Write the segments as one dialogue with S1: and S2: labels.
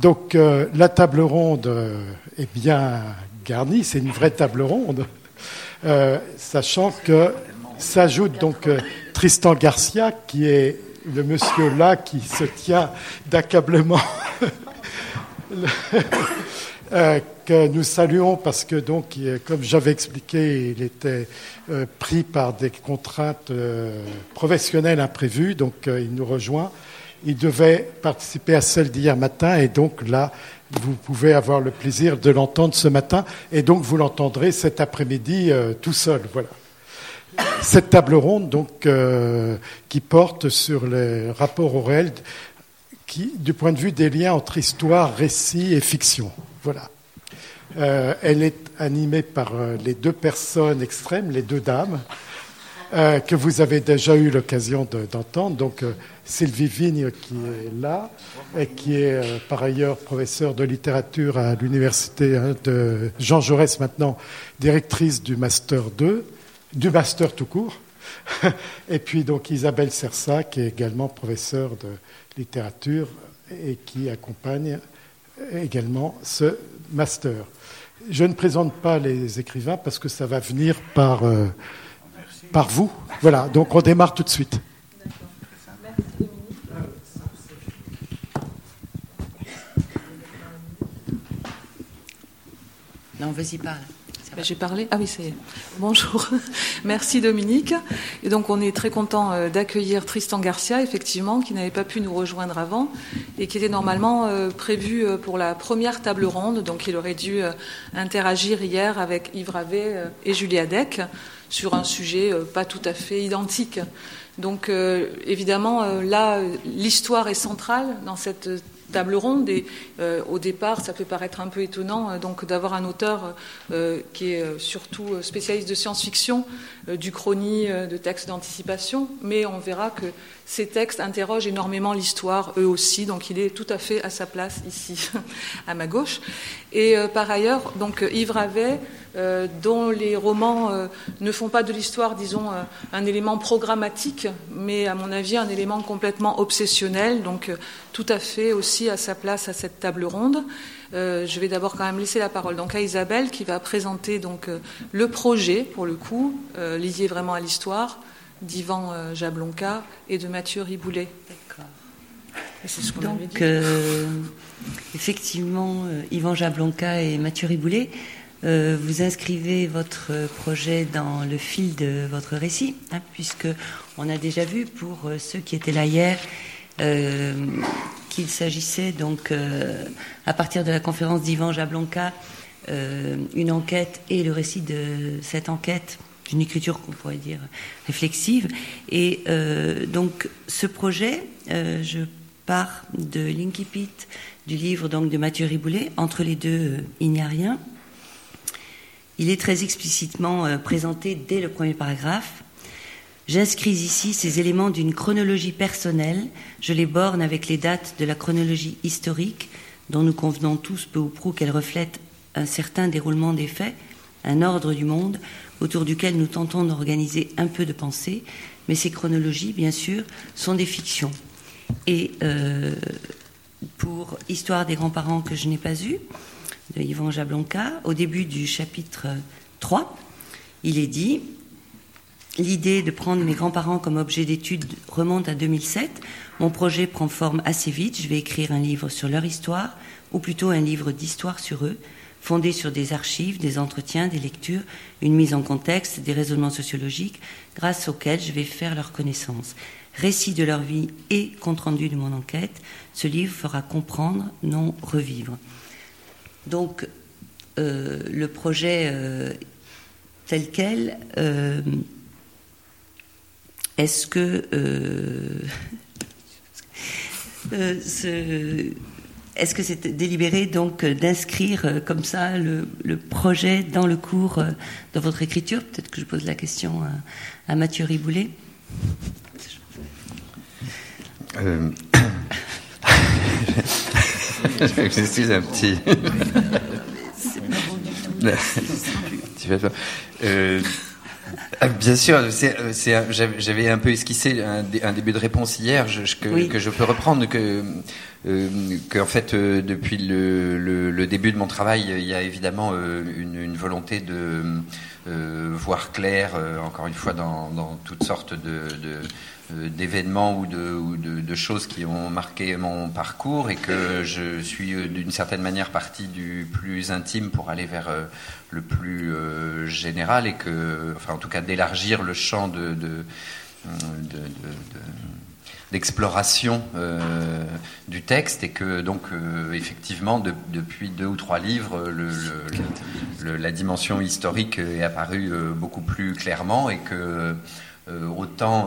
S1: Donc la table ronde est bien garnie, c'est une vraie table ronde, sachant que s'ajoute donc Tristan Garcia, qui est le monsieur là qui se tient d'accablement, que nous saluons parce que donc, comme j'avais expliqué, il était pris par des contraintes professionnelles imprévues, donc il nous rejoint. Il devait participer à celle d'hier matin et donc là, vous pouvez avoir le plaisir de l'entendre ce matin et donc vous l'entendrez cet après-midi tout seul. Voilà. Cette table ronde donc qui porte sur les rapports au réel du point de vue des liens entre histoire, récit et fiction. Voilà. Elle est animée par les deux personnes extrêmes, les deux dames, que vous avez déjà eu l'occasion d'entendre. Donc, Sylvie Vigne, qui est là, et qui est par ailleurs professeure de littérature à l'université de Jean Jaurès, maintenant directrice du Master 2, du Master tout court. Et puis, donc, Isabelle Sersa, qui est également professeure de littérature et qui accompagne également ce Master. Je ne présente pas les écrivains parce que ça va venir par vous. Voilà, donc on démarre tout de suite.
S2: Merci. Non, vas-y, parle.
S3: J'ai parlé. Ah oui, ça y est. Bonjour. Merci Dominique. Et donc on est très content d'accueillir Tristan Garcia, effectivement, qui n'avait pas pu nous rejoindre avant et qui était normalement prévu pour la première table ronde. Donc il aurait dû interagir hier avec Yves Ravet et Julie Adec sur un sujet pas tout à fait identique. Donc évidemment, là, l'histoire est centrale dans cette table ronde et au départ ça peut paraître un peu étonnant donc d'avoir un auteur qui est surtout spécialiste de science-fiction, d'uchronie, de textes d'anticipation, mais on verra que ces textes interrogent énormément l'histoire eux aussi, donc il est tout à fait à sa place ici à ma gauche. Et par ailleurs donc Yves Ravet, dont les romans ne font pas de l'histoire, disons, un élément programmatique, mais à mon avis un élément complètement obsessionnel, donc tout à fait aussi à sa place à cette table ronde. Je vais d'abord quand même laisser la parole donc à Isabelle qui va présenter donc le projet pour le coup lié vraiment à l'histoire d'Yvan Jablonka et de Mathieu Riboulet.
S2: D'accord.
S3: C'est ce qu'on
S2: avait dit. Effectivement, Yvan Jablonka et Mathieu Riboulet, vous inscrivez votre projet dans le fil de votre récit, puisque on a déjà vu pour ceux qui étaient là hier qu'il s'agissait donc à partir de la conférence d'Yvan Jablonka une enquête et le récit de cette enquête, d'une écriture qu'on pourrait dire réflexive. Et donc ce projet, je pars de l'incipit du livre donc de Mathieu Riboulet. Entre les deux, il n'y a rien. Il est très explicitement présenté dès le premier paragraphe. J'inscris ici ces éléments d'une chronologie personnelle. Je les borne avec les dates de la chronologie historique, dont nous convenons tous peu ou prou qu'elle reflète un certain déroulement des faits, un ordre du monde autour duquel nous tentons d'organiser un peu de pensée. Mais ces chronologies, bien sûr, sont des fictions. Et pour Histoire des grands-parents que je n'ai pas eu, de Yvan Jablonka, au début du chapitre 3, il est dit « L'idée de prendre mes grands-parents comme objet d'étude remonte à 2007. Mon projet prend forme assez vite. Je vais écrire un livre sur leur histoire, ou plutôt un livre d'histoire sur eux, fondé sur des archives, des entretiens, des lectures, une mise en contexte, des raisonnements sociologiques, grâce auxquels je vais faire leur connaissance. Récit de leur vie et compte-rendu de mon enquête, ce livre fera comprendre, non revivre. » Donc, le projet tel quel, est-ce que c'est délibéré donc d'inscrire comme ça le projet dans le cours de votre écriture? Peut-être que je pose la question à Mathieu Riboulet.
S4: Je m'excuse un petit. Bien sûr, j'avais un peu esquissé un début de réponse hier que je peux reprendre, que en fait depuis le début de mon travail, il y a évidemment une volonté de voir clair, encore une fois, dans toutes sortes d'événements ou de choses qui ont marqué mon parcours, et que je suis d'une certaine manière parti du plus intime pour aller vers le plus général, et que, enfin en tout cas d'élargir le champ d'exploration du texte, et que donc effectivement depuis 2 ou 3 livres la dimension historique est apparue beaucoup plus clairement, et que autant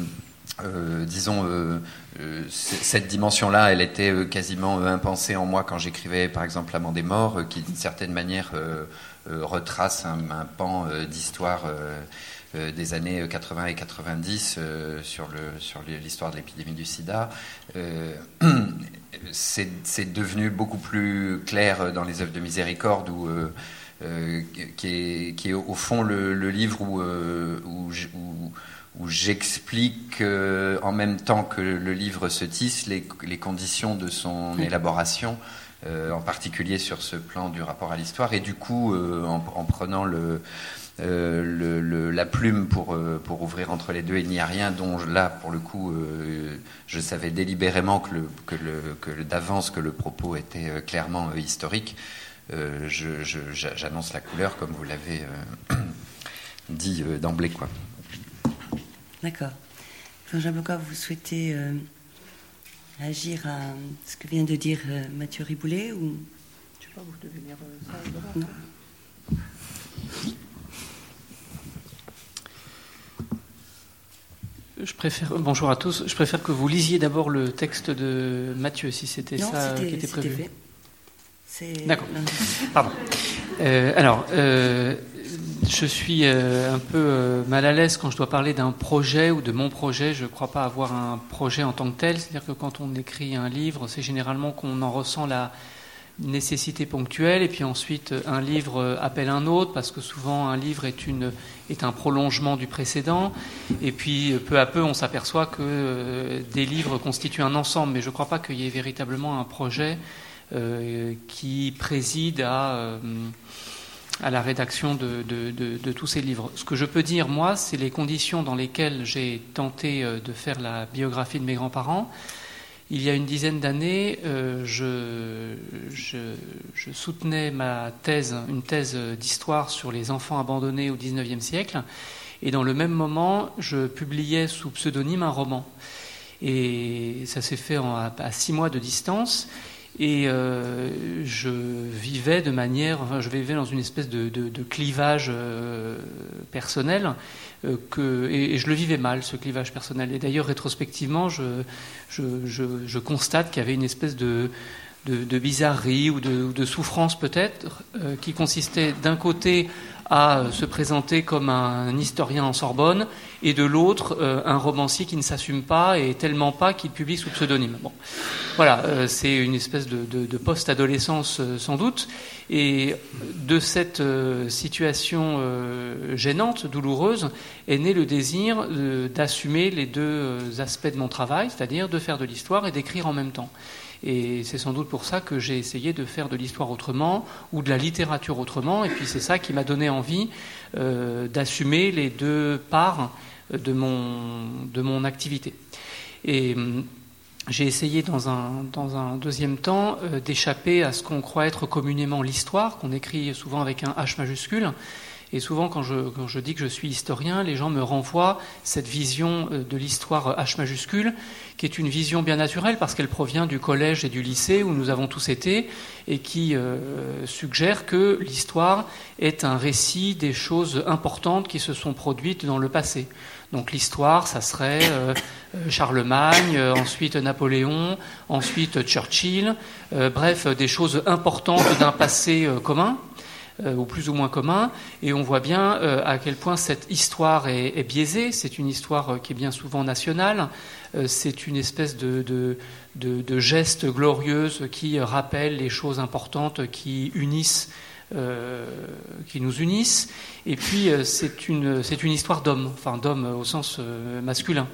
S4: disons cette dimension-là, elle était quasiment impensée en moi quand j'écrivais par exemple L'Amant des Morts, qui d'une certaine manière retrace un pan d'histoire des années 80 et 90 sur l'histoire de l'épidémie du sida. C'est devenu beaucoup plus clair dans les œuvres de Miséricorde, qui est au fond le livre où j'explique en même temps que le livre se tisse les conditions de son élaboration, en particulier sur ce plan du rapport à l'histoire, et du coup en prenant la plume pour ouvrir entre les deux, il n'y a rien, dont là pour le coup je savais délibérément que d'avance que le propos était clairement historique. J'annonce la couleur comme vous l'avez dit d'emblée, quoi.
S2: D'accord. Jean Blanca, vous souhaitez agir à ce que vient de dire Mathieu Riboulet, ou...
S3: Je sais pas, vous devez lire ça.
S2: Non.
S5: Bonjour à tous. Je préfère que vous lisiez d'abord le texte de Mathieu, si c'était ça qui était prévu.
S2: Fait.
S5: D'accord. Pardon. Je suis un peu mal à l'aise quand je dois parler d'un projet ou de mon projet. Je ne crois pas avoir un projet en tant que tel. C'est-à-dire que quand on écrit un livre, c'est généralement qu'on en ressent la nécessité ponctuelle, et puis ensuite un livre appelle un autre, parce que souvent un livre est un prolongement du précédent, et puis peu à peu on s'aperçoit que des livres constituent un ensemble, mais je ne crois pas qu'il y ait véritablement un projet qui préside à la rédaction de tous ces livres. Ce que je peux dire, moi, c'est les conditions dans lesquelles j'ai tenté de faire la biographie de mes grands-parents. Il y a une dizaine d'années, je soutenais une thèse d'histoire sur les enfants abandonnés au XIXe siècle, et dans le même moment, je publiais sous pseudonyme un roman. Et ça s'est fait à 6 mois de distance. Et je vivais dans une espèce de clivage personnel, et je le vivais mal, ce clivage personnel. Et d'ailleurs, rétrospectivement, je constate qu'il y avait une espèce de bizarrerie ou de souffrance peut-être, qui consistait d'un côté à se présenter comme un historien en Sorbonne, et de l'autre un romancier qui ne s'assume pas, et tellement pas qu'il publie sous pseudonyme. Bon, voilà, c'est une espèce de post-adolescence sans doute, et de cette situation gênante, douloureuse, est né le désir d'assumer les deux aspects de mon travail, c'est-à-dire de faire de l'histoire et d'écrire en même temps. Et c'est sans doute pour ça que j'ai essayé de faire de l'histoire autrement, ou de la littérature autrement, et puis c'est ça qui m'a donné envie d'assumer les deux parts de mon activité. Et j'ai essayé dans un deuxième temps d'échapper à ce qu'on croit être communément l'histoire, qu'on écrit souvent avec un H majuscule. Et souvent, quand je dis que je suis historien, les gens me renvoient cette vision de l'histoire H majuscule, qui est une vision bien naturelle parce qu'elle provient du collège et du lycée où nous avons tous été, et qui suggère que l'histoire est un récit des choses importantes qui se sont produites dans le passé. Donc l'histoire, ça serait Charlemagne, ensuite Napoléon, ensuite Churchill, bref, des choses importantes d'un passé commun, ou plus ou moins commun, et on voit bien à quel point cette histoire est biaisée. C'est une histoire qui est bien souvent nationale, c'est une espèce de geste glorieuse qui rappelle les choses importantes qui unissent qui nous unissent. Et puis c'est une histoire d'homme, enfin d'homme au sens masculin.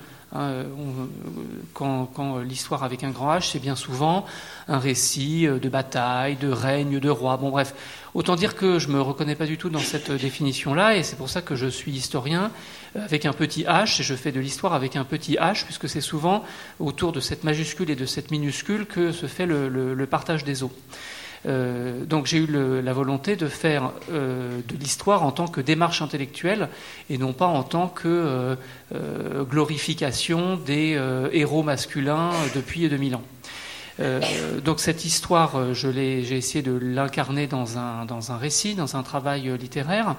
S5: Quand l'histoire avec un grand H, c'est bien souvent un récit de bataille, de règne, de roi. Bon bref, autant dire que je me reconnais pas du tout dans cette définition-là, et c'est pour ça que je suis historien avec un petit H, et je fais de l'histoire avec un petit H, puisque c'est souvent autour de cette majuscule et de cette minuscule que se fait le partage des eaux. Donc j'ai eu la volonté de faire de l'histoire en tant que démarche intellectuelle et non pas en tant que glorification des héros masculins depuis 2000 ans. Donc cette histoire, j'ai essayé de l'incarner dans un récit, dans un travail littéraire.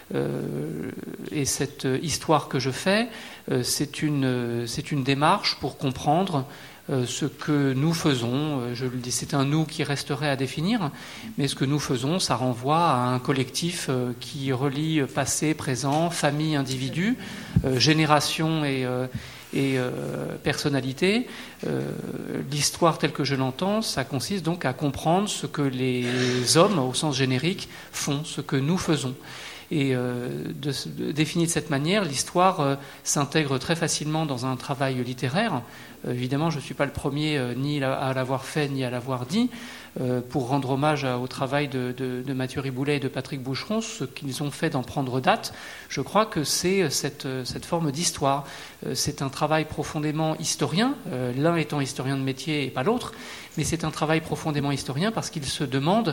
S5: Et cette histoire que je fais, c'est une démarche pour comprendre ce que nous faisons. Je le dis, c'est un nous qui resterait à définir, mais ce que nous faisons, ça renvoie à un collectif qui relie passé, présent, famille, individu, génération et personnalité. L'histoire telle que je l'entends, ça consiste donc à comprendre ce que les hommes, au sens générique, font, ce que nous faisons. Et définie de cette manière, l'histoire s'intègre très facilement dans un travail littéraire. Évidemment, je ne suis pas le premier ni à l'avoir fait ni à l'avoir dit. Pour rendre hommage au travail de Mathieu Riboulet et de Patrick Boucheron, ce qu'ils ont fait d'en prendre date, je crois que c'est cette forme d'histoire. C'est un travail profondément historien, l'un étant historien de métier et pas l'autre, mais c'est un travail profondément historien parce qu'il se demande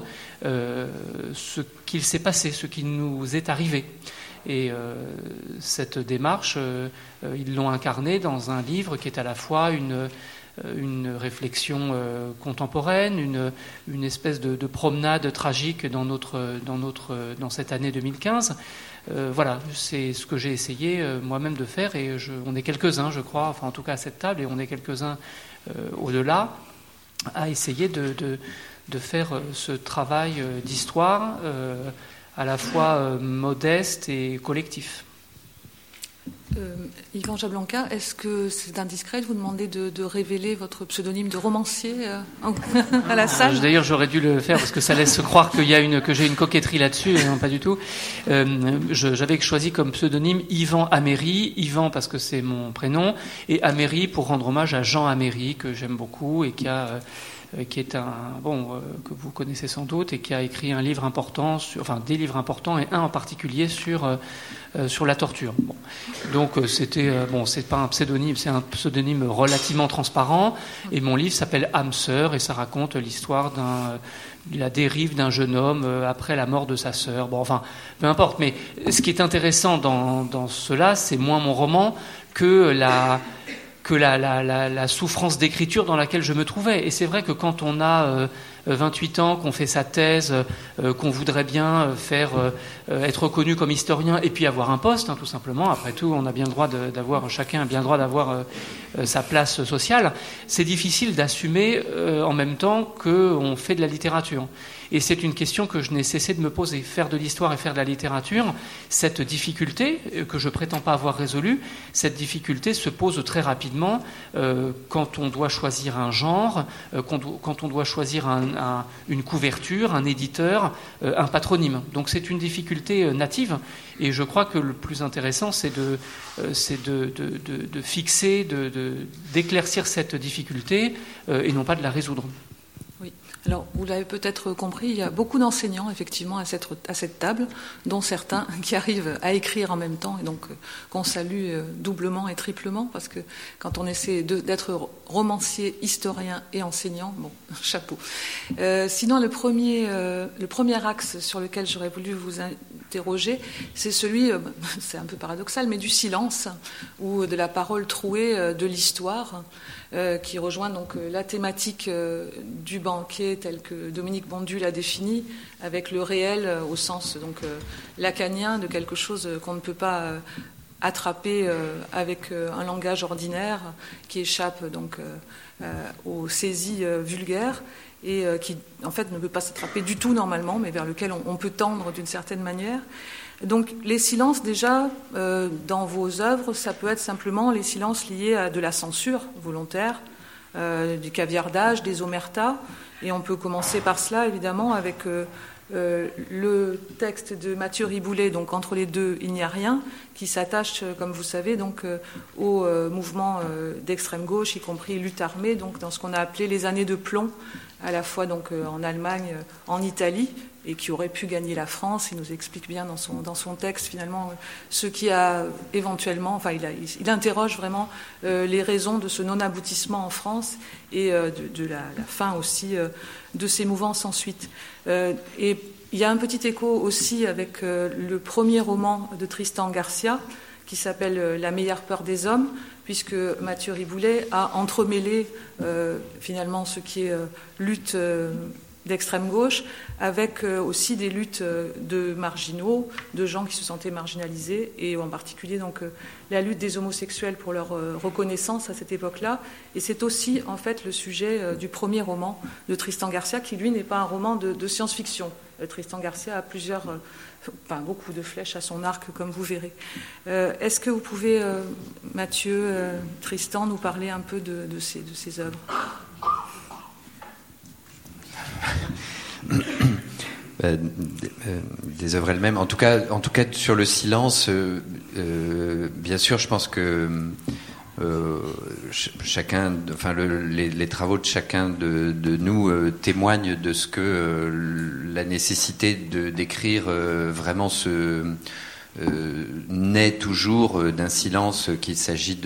S5: ce qu'il s'est passé, ce qui nous est arrivé. Et cette démarche, ils l'ont incarnée dans un livre qui est à la fois une réflexion contemporaine, une espèce de promenade tragique dans cette année 2015. Voilà, c'est ce que j'ai essayé moi-même de faire, et on est quelques-uns, je crois, enfin en tout cas à cette table, et on est quelques-uns au-delà, à essayer de faire ce travail d'histoire à la fois modeste et collectif.
S3: Yvan Jablanca, est-ce que c'est indiscret de vous demander de révéler votre pseudonyme de romancier à la salle ?
S5: D'ailleurs, j'aurais dû le faire parce que ça laisse croire que j'ai une coquetterie là-dessus, et non, pas du tout. J'avais choisi comme pseudonyme Yvan Améry, Yvan parce que c'est mon prénom, et Améry pour rendre hommage à Jean Améry, que j'aime beaucoup et qui est que vous connaissez sans doute, et qui a écrit un livre important, des livres importants, et un en particulier sur la torture. Bon. Donc c'est pas un pseudonyme, c'est un pseudonyme relativement transparent, et mon livre s'appelle Âme sœur, et ça raconte l'histoire de la dérive d'un jeune homme après la mort de sa sœur. Bon, enfin, peu importe. Mais ce qui est intéressant dans cela, c'est moins mon roman que la souffrance d'écriture dans laquelle je me trouvais. Et c'est vrai que quand on a 28 ans, qu'on fait sa thèse, qu'on voudrait bien être reconnu comme historien et puis avoir un poste, tout simplement, après tout, on a bien le droit chacun a bien le droit d'avoir sa place sociale, c'est difficile d'assumer en même temps qu'on fait de la littérature. Et c'est une question que je n'ai cessé de me poser. Faire de l'histoire et faire de la littérature, cette difficulté, que je prétends pas avoir résolue, cette difficulté se pose très rapidement quand on doit choisir un genre, quand on doit choisir une couverture, un éditeur, un patronyme. Donc c'est une difficulté native, et je crois que le plus intéressant, c'est de fixer, d'éclaircir cette difficulté et non pas de la résoudre.
S3: Oui. Alors, vous l'avez peut-être compris, il y a beaucoup d'enseignants, effectivement, à cette table, dont certains qui arrivent à écrire en même temps, et donc qu'on salue doublement et triplement, parce que quand on essaie d'être romancier, historien et enseignant, bon, chapeau. Sinon, le premier axe sur lequel j'aurais voulu vous interroger, c'est celui, c'est un peu paradoxal, mais du silence, ou de la parole trouée de l'histoire, qui rejoint donc la thématique du banquet tel que Dominique Bondu l'a défini, avec le réel au sens donc lacanien de quelque chose qu'on ne peut pas attraper avec un langage ordinaire, qui échappe donc aux saisies vulgaires, et qui en fait ne peut pas s'attraper du tout normalement, mais vers lequel on peut tendre d'une certaine manière. Donc les silences, déjà, dans vos œuvres, ça peut être simplement les silences liés à de la censure volontaire, du caviardage, des omertas, et on peut commencer par cela, évidemment, avec le texte de Mathieu Riboulet, donc Entre les deux, il n'y a rien, qui s'attache, comme vous savez, donc au mouvement d'extrême gauche, y compris lutte armée, donc dans ce qu'on a appelé les années de plomb, à la fois donc en Allemagne, en Italie, et qui aurait pu gagner la France. Il nous explique bien dans son texte finalement ce qui a éventuellement, enfin il interroge vraiment les raisons de ce non-aboutissement en France et de la fin aussi de ces mouvances ensuite. Et il y a un petit écho aussi avec le premier roman de Tristan Garcia qui s'appelle La meilleure peur des hommes, puisque Mathieu Riboulet a entremêlé finalement ce qui est lutte d'extrême gauche, avec aussi des luttes de marginaux, de gens qui se sentaient marginalisés, et en particulier donc la lutte des homosexuels pour leur reconnaissance à cette époque-là. Et c'est aussi en fait le sujet du premier roman de Tristan Garcia, qui lui n'est pas un roman de science-fiction. Tristan Garcia a beaucoup de flèches à son arc, comme vous verrez. Est-ce que vous pouvez, Mathieu, Tristan, nous parler un peu de ces œuvres ?
S4: Des œuvres elles-mêmes. En tout cas, sur le silence, bien sûr, je pense que chacun, enfin les travaux de chacun de nous témoignent de ce que la nécessité d'écrire vraiment naît toujours d'un silence qu'il s'agit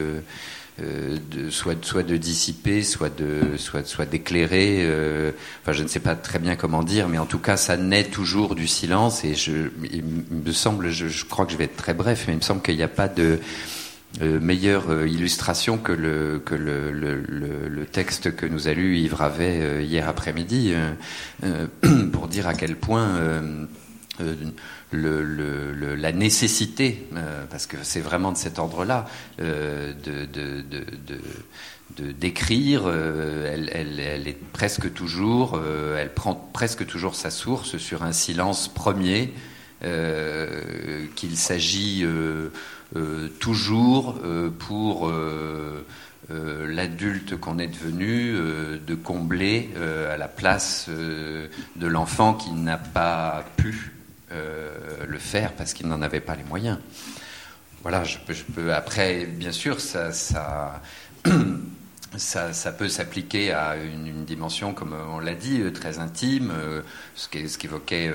S4: soit de dissiper, soit d'éclairer. Enfin, je ne sais pas très bien comment dire, mais en tout cas, ça naît toujours du silence. Et il me semble, je crois que je vais être très bref, mais il me semble qu'il n'y a pas de meilleure illustration que le texte que nous a lu Yves Ravet hier après-midi, pour dire à quel point la nécessité, parce que c'est vraiment de cet ordre-là, d'écrire, elle est presque toujours, elle prend presque toujours sa source sur un silence premier, qu'il s'agit toujours pour l'adulte qu'on est devenu, de combler à la place de l'enfant qui n'a pas pu le faire parce qu'il n'en avait pas les moyens. Voilà, je peux après, bien sûr, ça peut s'appliquer à une dimension, comme on l'a dit, très intime, ce qu'évoquait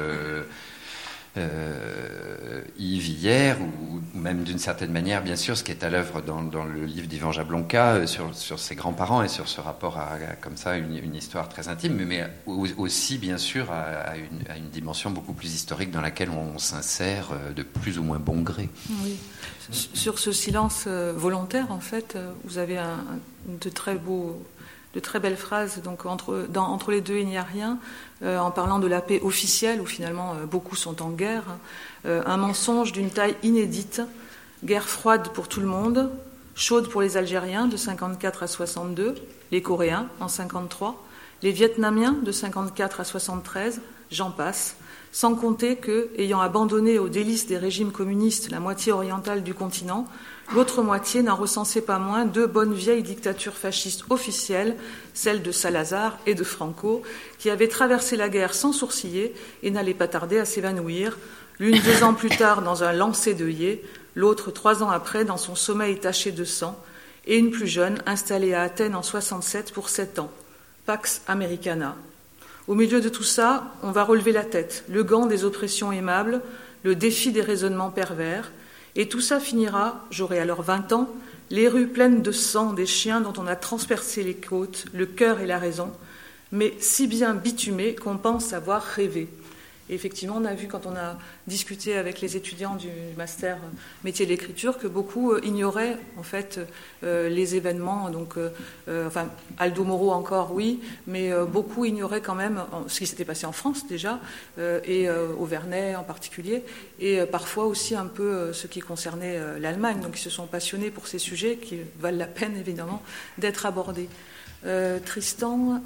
S4: Yves hier, ou même d'une certaine manière, bien sûr, ce qui est à l'œuvre dans le livre d'Yvan Jablonka sur ses grands-parents et sur ce rapport à comme ça une histoire très intime, mais aussi bien sûr à une dimension beaucoup plus historique dans laquelle on s'insère de plus ou moins bon gré.
S3: Oui. Sur ce silence volontaire, en fait, vous avez de très belles phrases. Donc entre les deux, il n'y a rien. En parlant de la paix officielle, où finalement beaucoup sont en guerre, un mensonge d'une taille inédite, guerre froide pour tout le monde, chaude pour les Algériens de 54 à 62, les Coréens en 53, les Vietnamiens de 54 à 73, j'en passe, sans compter que, ayant abandonné aux délices des régimes communistes la moitié orientale du continent, l'autre moitié n'en recensait pas moins 2 bonnes vieilles dictatures fascistes officielles, celles de Salazar et de Franco, qui avaient traversé la guerre sans sourciller et n'allaient pas tarder à s'évanouir, l'une 2 ans plus tard dans un lancer d'œillet, l'autre 3 ans après dans son sommeil taché de sang, et une plus jeune installée à Athènes en 67 pour 7 ans. Pax Americana. Au milieu de tout ça, on va relever la tête, le gant des oppressions aimables, le défi des raisonnements pervers, et tout ça finira, j'aurai alors 20 ans, les rues pleines de sang des chiens dont on a transpercé les côtes, le cœur et la raison, mais si bien bitumés qu'on pense avoir rêvé. Et effectivement, on a vu quand on a discuté avec les étudiants du master métier de l'écriture que beaucoup ignoraient en fait les événements. Donc, enfin, Aldo Moro encore, oui, mais beaucoup ignoraient quand même ce qui s'était passé en France déjà et au Vernet en particulier, et parfois aussi un peu ce qui concernait l'Allemagne. Donc, ils se sont passionnés pour ces sujets qui valent la peine évidemment d'être abordés. Tristan.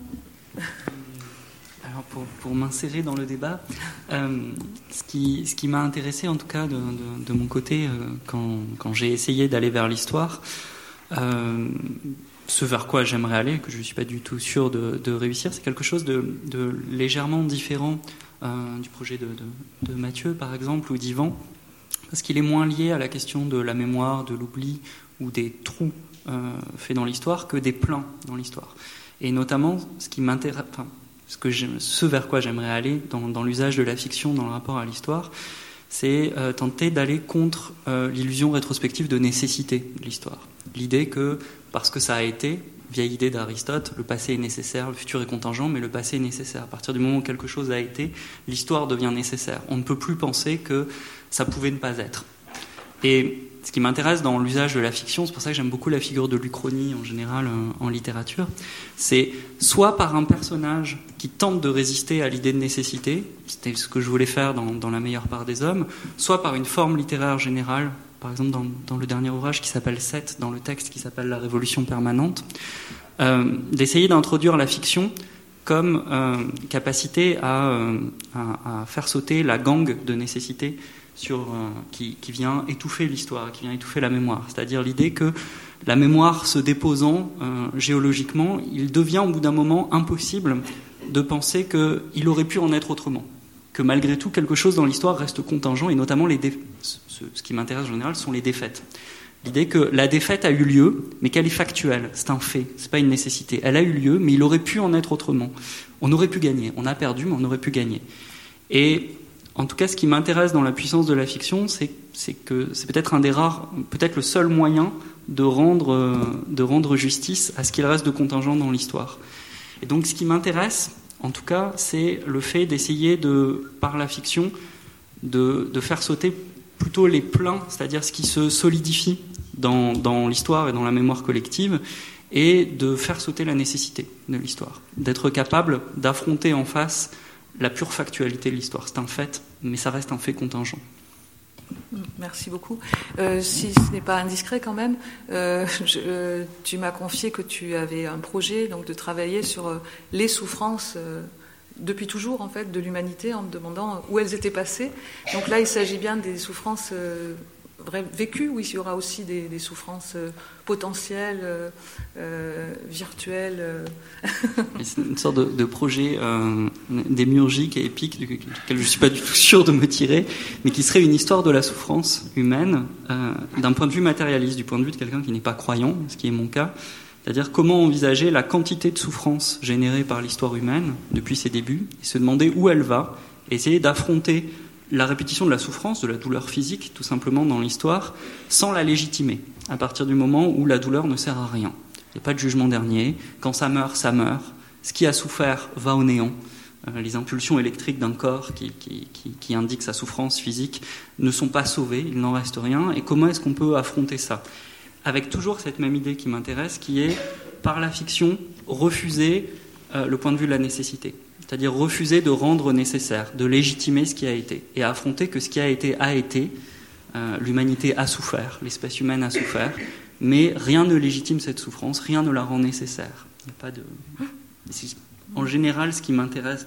S6: Alors pour m'insérer dans le débat, ce qui m'a intéressé en tout cas de mon côté quand j'ai essayé d'aller vers l'histoire, ce vers quoi j'aimerais aller, que je ne suis pas du tout sûr de réussir, c'est quelque chose de légèrement différent du projet de Mathieu, par exemple, ou d'Yvan, parce qu'il est moins lié à la question de la mémoire, de l'oubli ou des trous faits dans l'histoire que des plans dans l'histoire. Et notamment, ce qui m'intéresse, ce vers quoi j'aimerais aller dans l'usage de la fiction dans le rapport à l'histoire, c'est tenter d'aller contre l'illusion rétrospective de nécessité de l'histoire. L'idée que, parce que ça a été, vieille idée d'Aristote, le passé est nécessaire, le futur est contingent, mais le passé est nécessaire. À partir du moment où quelque chose a été, l'histoire devient nécessaire. On ne peut plus penser que ça pouvait ne pas être. Et ce qui m'intéresse dans l'usage de la fiction, c'est pour ça que j'aime beaucoup la figure de l'Uchronie en général en littérature, c'est soit par un personnage qui tente de résister à l'idée de nécessité, c'était ce que je voulais faire dans La meilleure part des hommes, soit par une forme littéraire générale, par exemple dans le dernier ouvrage qui s'appelle 7, dans le texte qui s'appelle La Révolution permanente, d'essayer d'introduire la fiction comme capacité à faire sauter la gangue de nécessité qui vient étouffer l'histoire, qui vient étouffer la mémoire. C'est-à-dire l'idée que la mémoire se déposant géologiquement, il devient au bout d'un moment impossible de penser qu'il aurait pu en être autrement. Que malgré tout, quelque chose dans l'histoire reste contingent, et notamment ce qui m'intéresse en général sont les défaites. L'idée que la défaite a eu lieu, mais qu'elle est factuelle, c'est un fait, c'est pas une nécessité. Elle a eu lieu, mais il aurait pu en être autrement. On aurait pu gagner. On a perdu, mais on aurait pu gagner. Et en tout cas, ce qui m'intéresse dans la puissance de la fiction, c'est que c'est peut-être un des rares, peut-être le seul moyen de rendre justice à ce qu'il reste de contingent dans l'histoire. Et donc, ce qui m'intéresse, en tout cas, c'est le fait d'essayer par la fiction, de faire sauter plutôt les pleins, c'est-à-dire ce qui se solidifie dans l'histoire et dans la mémoire collective, et de faire sauter la nécessité de l'histoire, d'être capable d'affronter en face la pure factualité de l'histoire. C'est un fait, mais ça reste un fait contingent.
S3: Merci beaucoup. Si ce n'est pas indiscret quand même, tu m'as confié que tu avais un projet donc, de travailler sur les souffrances depuis toujours en fait de l'humanité en me demandant où elles étaient passées. Donc là, il s'agit bien des souffrances vécues, ou il y aura aussi des souffrances potentielles, virtuelles.
S6: C'est une sorte de projet démiurgique et épique duquel je ne suis pas du tout sûr de me tirer, mais qui serait une histoire de la souffrance humaine d'un point de vue matérialiste, du point de vue de quelqu'un qui n'est pas croyant, ce qui est mon cas. C'est-à-dire comment envisager la quantité de souffrance générée par l'histoire humaine depuis ses débuts, et se demander où elle va, et essayer d'affronter la répétition de la souffrance, de la douleur physique, tout simplement dans l'histoire, sans la légitimer, à partir du moment où la douleur ne sert à rien. Il n'y a pas de jugement dernier. Quand ça meurt, ça meurt. Ce qui a souffert va au néant. Les impulsions électriques d'un corps qui indiquent sa souffrance physique ne sont pas sauvées, il n'en reste rien. Et comment est-ce qu'on peut affronter ça ? Avec toujours cette même idée qui m'intéresse, qui est, par la fiction, refuser le point de vue de la nécessité. C'est-à-dire refuser de rendre nécessaire, de légitimer ce qui a été, et affronter que ce qui a été, l'humanité a souffert, l'espèce humaine a souffert, mais rien ne légitime cette souffrance, rien ne la rend nécessaire. Il n'y a pas de... C'est en général ce qui m'intéresse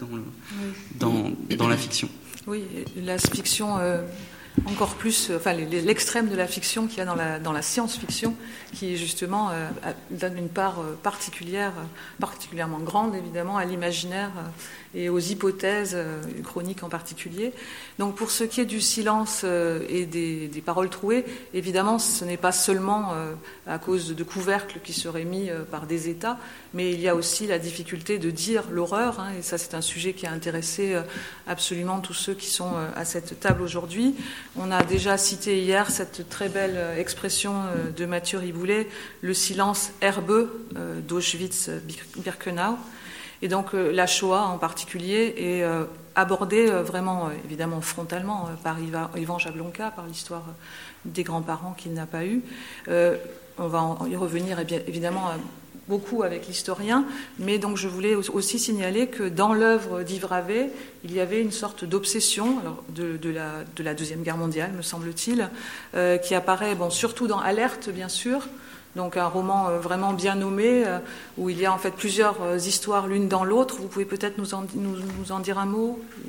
S6: dans la fiction.
S3: Oui, la fiction... encore plus, enfin l'extrême de la fiction qu'il y a dans la science-fiction, qui justement donne une part particulièrement grande évidemment à l'imaginaire et aux hypothèses chroniques en particulier. Donc pour ce qui est du silence et des paroles trouées, évidemment ce n'est pas seulement à cause de couvercles qui seraient mis par des États, mais il y a aussi la difficulté de dire l'horreur, et ça c'est un sujet qui a intéressé absolument tous ceux qui sont à cette table aujourd'hui. On a déjà cité hier cette très belle expression de Mathieu Riboulet, le silence herbeux d'Auschwitz-Birkenau. Et donc la Shoah en particulier est abordée vraiment, évidemment frontalement par Ivan Jablonka, par l'histoire des grands-parents qu'il n'a pas eu. On va y revenir évidemment beaucoup avec l'historien, mais donc je voulais aussi signaler que dans l'œuvre d'Yves Ravet, il y avait une sorte d'obsession de la Deuxième Guerre mondiale, me semble-t-il, qui apparaît surtout dans Alerte, bien sûr, donc un roman vraiment bien nommé, où il y a en fait plusieurs histoires l'une dans l'autre. Vous pouvez peut-être nous en dire un mot, Yves ?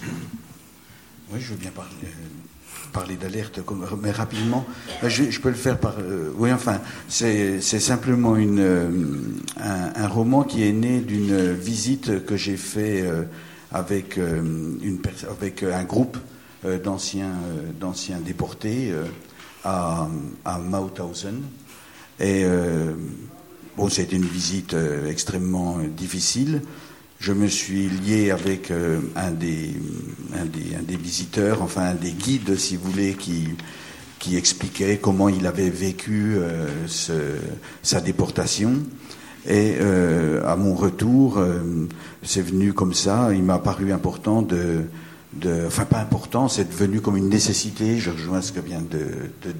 S7: Oui, je veux bien parler d'Alerte, mais rapidement. Je peux le faire par... oui, enfin, c'est simplement un roman qui est né d'une visite que j'ai fait avec un groupe d'anciens déportés à Mauthausen. Et bon, c'était une visite extrêmement difficile. Je me suis lié avec un des visiteurs, enfin un des guides, si vous voulez, qui expliquait comment il avait vécu sa déportation. Et à mon retour, c'est venu comme ça. Il m'a paru important enfin pas important, c'est devenu comme une nécessité. Je rejoins ce que vient de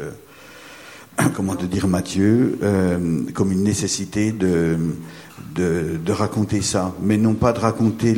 S7: dire Mathieu, comme une nécessité de raconter ça, mais non pas de raconter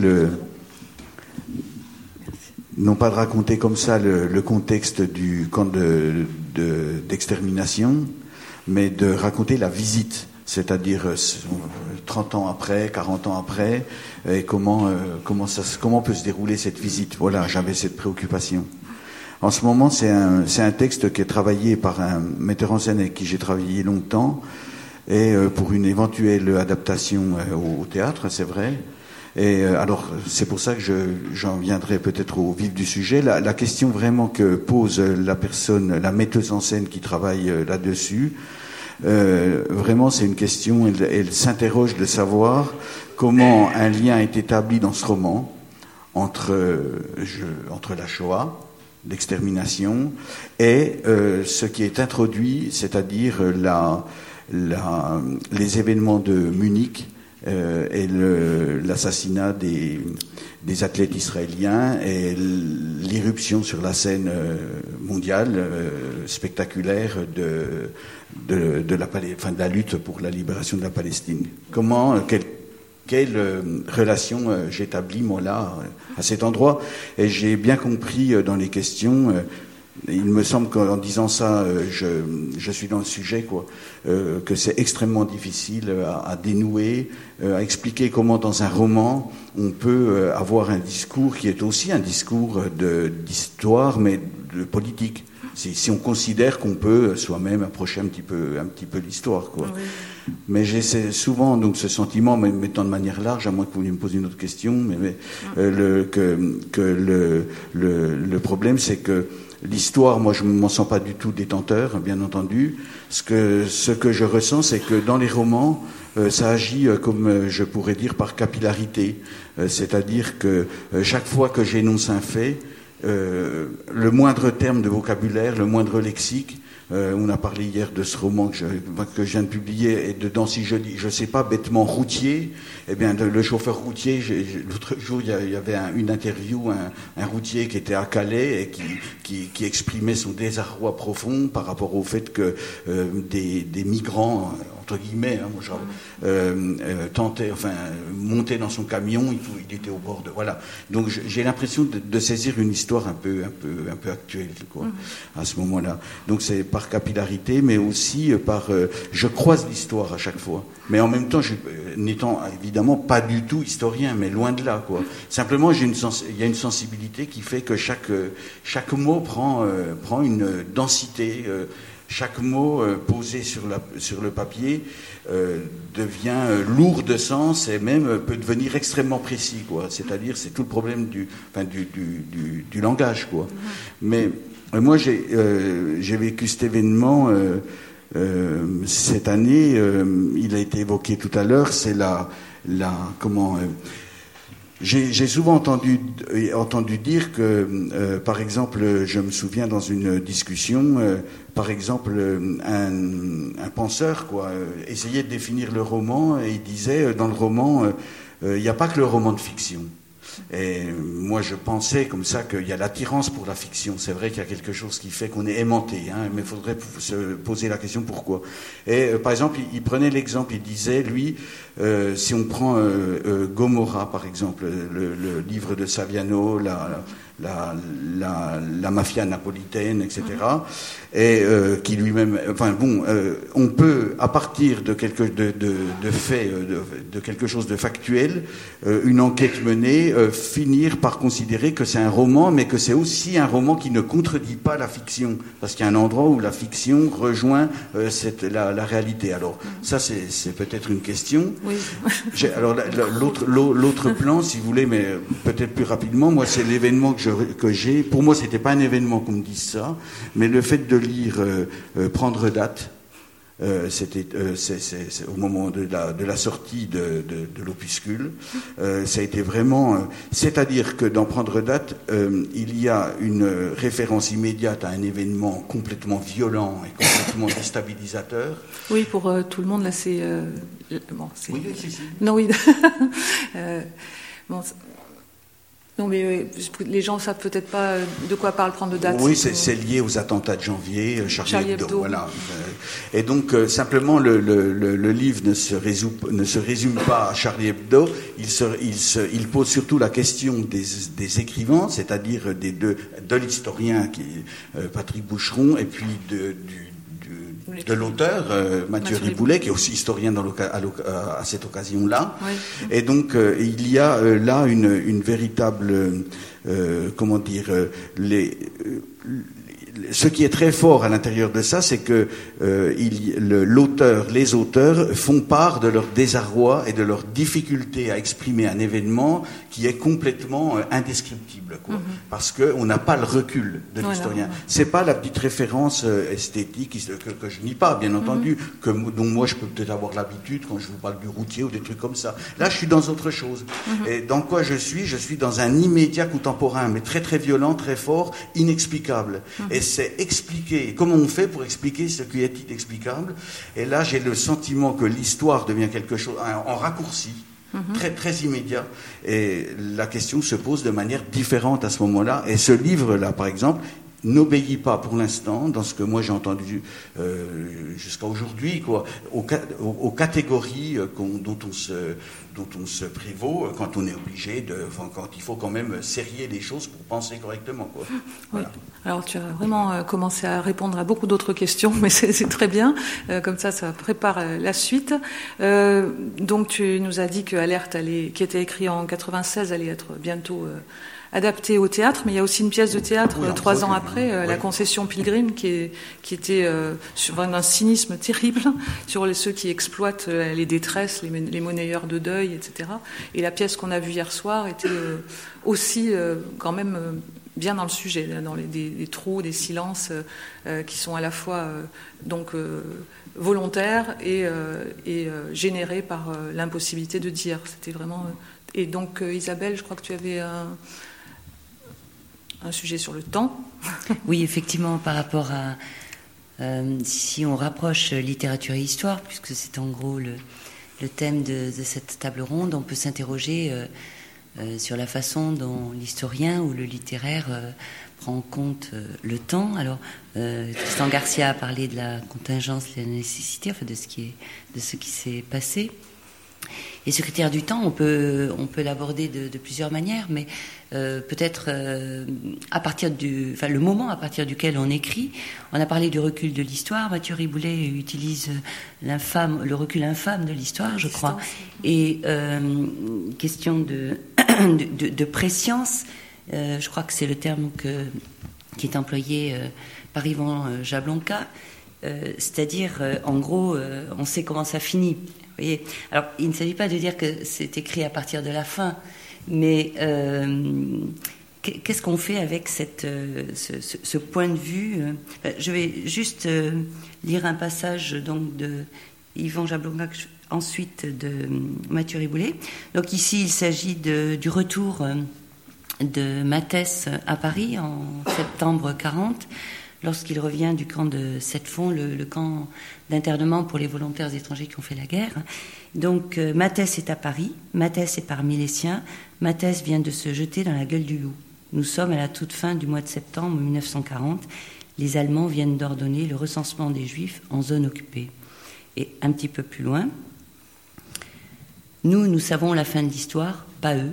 S7: comme ça le contexte du camp d'extermination, mais de raconter la visite, c'est-à-dire 30 ans après, 40 ans après, et comment peut se dérouler cette visite. Voilà, j'avais cette préoccupation. En ce moment, c'est un texte qui est travaillé par un metteur en scène avec qui j'ai travaillé longtemps, et pour une éventuelle adaptation au théâtre, c'est vrai. Et alors, c'est pour ça que j'en viendrai peut-être au vif du sujet. La question vraiment que pose la metteuse en scène qui travaille là-dessus, vraiment, c'est une question, elle s'interroge de savoir comment un lien est établi dans ce roman entre la Shoah, l'extermination, et ce qui est introduit, c'est-à-dire les événements de Munich et l'assassinat des athlètes israéliens et l'irruption sur la scène mondiale spectaculaire de la lutte pour la libération de la Palestine. Quelle relation j'établis, moi, là, à cet endroit. Et j'ai bien compris dans les questions, il me semble qu'en disant ça, je suis dans le sujet, quoi, que c'est extrêmement difficile à dénouer, à expliquer comment, dans un roman, on peut avoir un discours qui est aussi un discours d'histoire, mais de politique. Si on considère qu'on peut soi-même approcher un petit peu l'histoire, quoi. Oui. Mais j'ai souvent donc ce sentiment, mettant de manière large, à moins que vous vouliez me poser une autre question, le problème, c'est que l'histoire, moi, je ne m'en sens pas du tout détenteur, bien entendu. Ce que je ressens, c'est que dans les romans, ça agit comme je pourrais dire par capillarité, c'est-à-dire que chaque fois que j'énonce un fait, le moindre terme de vocabulaire, le moindre lexique, on a parlé hier de ce roman que je viens de publier, et dedans, si je dis, je sais pas, bêtement routier, eh bien, le chauffeur routier, l'autre jour, il y avait une interview, un routier qui était à Calais et qui exprimait son désarroi profond par rapport au fait que des migrants, entre guillemets, tentaient, enfin, montaient dans son camion, il était au bord de, voilà. Donc, j'ai l'impression de saisir une histoire un peu actuelle, quoi, à ce moment-là. Donc, c'est par capillarité, mais aussi par... je croise l'histoire à chaque fois. Mais en même temps, n'étant évidemment pas du tout historien, mais loin de là, quoi. Simplement, il y a une sensibilité qui fait que chaque mot prend une densité. Chaque mot posé sur le papier devient lourd de sens et même peut devenir extrêmement précis, quoi. C'est-à-dire, c'est tout le problème du langage, quoi. Mais moi, j'ai vécu cet événement cette année. Il a été évoqué tout à l'heure. C'est j'ai souvent entendu dire que, par exemple, je me souviens dans une discussion, par exemple, un penseur, quoi, essayait de définir le roman et il disait, dans le roman, il n'y a pas que le roman de fiction. Et moi, je pensais comme ça qu'il y a l'attirance pour la fiction. C'est vrai qu'il y a quelque chose qui fait qu'on est aimanté, mais il faudrait se poser la question pourquoi. Et par exemple, il prenait l'exemple, il disait, lui, si on prend Gomorrah, par exemple, le livre de Saviano, la mafia napolitaine, etc. Et qui lui-même, on peut, à partir de quelque chose de factuel, une enquête menée, finir par considérer que c'est un roman, mais que c'est aussi un roman qui ne contredit pas la fiction, parce qu'il y a un endroit où la fiction rejoint la réalité. Alors ça, c'est peut-être une question.
S3: Oui.
S7: Alors l'autre plan, si vous voulez, mais peut-être plus rapidement, moi c'est l'événement que j'ai. Pour moi, c'était pas un événement qu'on me dise ça, mais le fait de lire Prendre date. C'était au moment de la sortie de l'opuscule. Ça a été vraiment... c'est-à-dire que dans Prendre date, il y a une référence immédiate à un événement complètement violent et complètement déstabilisateur.
S3: Oui, pour tout le monde, là, c'est...
S7: Oui, si.
S3: Non, oui. Non, mais les gens ne savent peut-être pas de quoi parle Prendre date.
S7: Oui, c'est lié aux attentats de janvier, Charlie Hebdo. Voilà. Et donc, simplement, le livre ne se résume pas à Charlie Hebdo. Il pose surtout la question des écrivains, c'est-à-dire de l'historien, Patrick Boucheron, et puis de l'auteur, Mathieu Riboulet, qui est aussi historien à cette occasion-là. Oui. Et donc, il y a là une véritable... ce qui est très fort à l'intérieur de ça, c'est que les auteurs font part de leur désarroi et de leur difficulté à exprimer un événement qui est complètement indescriptible, quoi. Parce qu'on n'a pas le recul de l'historien. C'est pas la petite référence esthétique que je nie pas, bien entendu, dont moi je peux peut-être avoir l'habitude quand je vous parle du routier ou des trucs comme ça. Là, je suis dans autre chose. Et dans quoi je suis dans un immédiat contemporain, mais très très violent, très fort, inexplicable. Et c'est expliquer. Comment on fait pour expliquer ce qui est inexplicable? Et là, j'ai le sentiment que l'histoire devient quelque chose en raccourci, très très immédiat. Et la question se pose de manière différente à ce moment-là. Et ce livre-là, par exemple, n'obéit pas pour l'instant, dans ce que moi j'ai entendu jusqu'à aujourd'hui, quoi, aux catégories dont on se prévaut quand on est obligé quand il faut quand même serrer les choses pour penser correctement, quoi. Voilà.
S3: Oui. Alors tu as vraiment commencé à répondre à beaucoup d'autres questions, mais c'est très bien. Comme ça prépare la suite. Donc tu nous as dit que Alerte, qui était écrit en 96, allait être bientôt adapté au théâtre, mais il y a aussi une pièce de théâtre 3 ans après, La Concession Pilgrim, qui était sur un cynisme terrible sur ceux qui exploitent les détresses, les monnayeurs de deuil, etc. Et la pièce qu'on a vue hier soir était aussi quand même bien dans le sujet, dans des trous, des silences qui sont à la fois volontaires et générés par l'impossibilité de dire. C'était vraiment... Et donc Isabelle, je crois que tu avais un sujet sur le temps.
S2: Oui, effectivement, par rapport à... si on rapproche littérature et histoire, puisque c'est en gros le thème de cette table ronde, on peut s'interroger sur la façon dont l'historien ou le littéraire prend en compte le temps. Alors, Tristan Garcia a parlé de la contingence, de la nécessité, enfin de ce qui s'est passé. Et ce critère du temps, on peut l'aborder de plusieurs manières, mais peut-être à partir le moment à partir duquel on écrit. On a parlé du recul de l'histoire. Mathieu Riboulet utilise le recul infâme de l'histoire, je crois. Et question de préscience, je crois que c'est le terme qui est employé par Yvan Jablonka, c'est-à-dire, en gros, on sait comment ça finit. Vous voyez. Alors, il ne s'agit pas de dire que c'est écrit à partir de la fin, mais qu'est-ce qu'on fait avec ce point de vue? Je vais juste lire un passage donc de Yvan Jablonka, ensuite de Mathieu Riboulet. Donc ici, il s'agit du retour de Mathès à Paris en septembre 40. Lorsqu'il revient du camp de Sept-Fonds, le camp d'internement pour les volontaires étrangers qui ont fait la guerre. Donc Mathès est à Paris, Mathès est parmi les siens, Mathès vient de se jeter dans la gueule du loup. Nous sommes à la toute fin du mois de septembre 1940. Les Allemands viennent d'ordonner le recensement des Juifs en zone occupée. Et un petit peu plus loin, nous savons la fin de l'histoire, pas eux.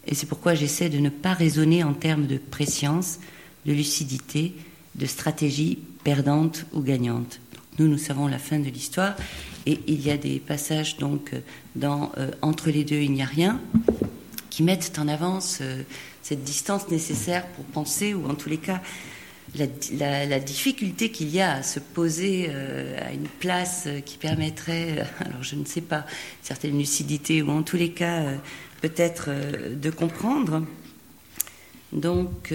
S2: Et c'est pourquoi j'essaie de ne pas raisonner en termes de préscience, de lucidité, de stratégie perdante ou gagnante. Nous savons la fin de l'histoire, et il y a des passages donc dans Entre les deux, il n'y a rien, qui mettent en avance cette distance nécessaire pour penser, ou en tous les cas la difficulté qu'il y a à se poser à une place qui permettrait, alors je ne sais pas, une certaine lucidité, ou en tous les cas peut-être de comprendre. Donc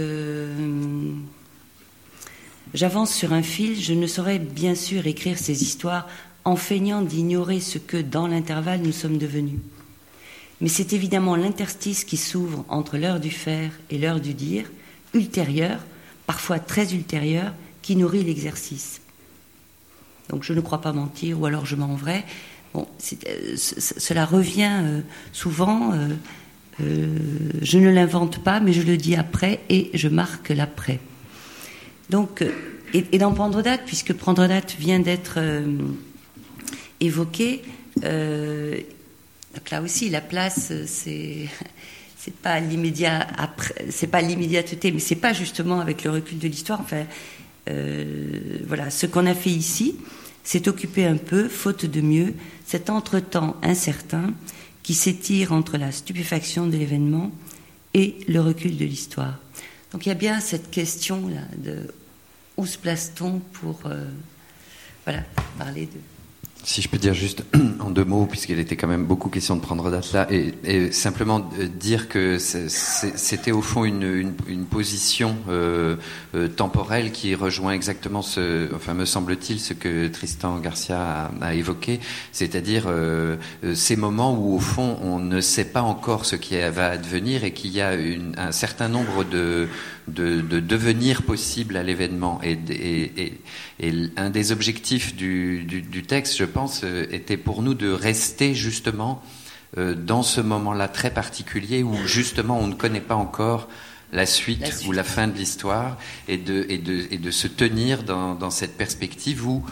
S2: j'avance sur un fil. Je ne saurais bien sûr écrire ces histoires en feignant d'ignorer ce que, dans l'intervalle, nous sommes devenus. Mais c'est évidemment l'interstice qui s'ouvre entre l'heure du faire et l'heure du dire, ultérieure, parfois très ultérieure, qui nourrit l'exercice. Donc je ne crois pas mentir, ou alors je mens vrai. Bon, cela revient souvent. Je ne l'invente pas, mais je le dis après, et je marque l'après. Donc, et dans Prendre date, puisque Prendre date vient d'être évoqué, donc là aussi la place, c'est pas l'immédiat après, c'est pas l'immédiateté, mais c'est pas justement avec le recul de l'histoire. Enfin, voilà, ce qu'on a fait ici, c'est occuper un peu, faute de mieux, cet entretemps incertain qui s'étire entre la stupéfaction de l'événement et le recul de l'histoire. Donc il y a bien cette question-là de où se place-t-on pour voilà, parler de...
S4: Si je peux dire juste en 2 mots, puisqu'il était quand même beaucoup question de Prendre date là, et simplement dire que c'était au fond une position temporelle qui rejoint exactement enfin me semble-t-il, ce que Tristan Garcia a évoqué, c'est-à-dire ces moments où au fond on ne sait pas encore ce qui va advenir et qu'il y a un certain nombre de devenir possible à l'événement, et un des objectifs du texte, je pense, était pour nous de rester justement dans ce moment-là très particulier où justement on ne connaît pas encore la suite ou la fin de l'histoire, et de se tenir dans cette perspective où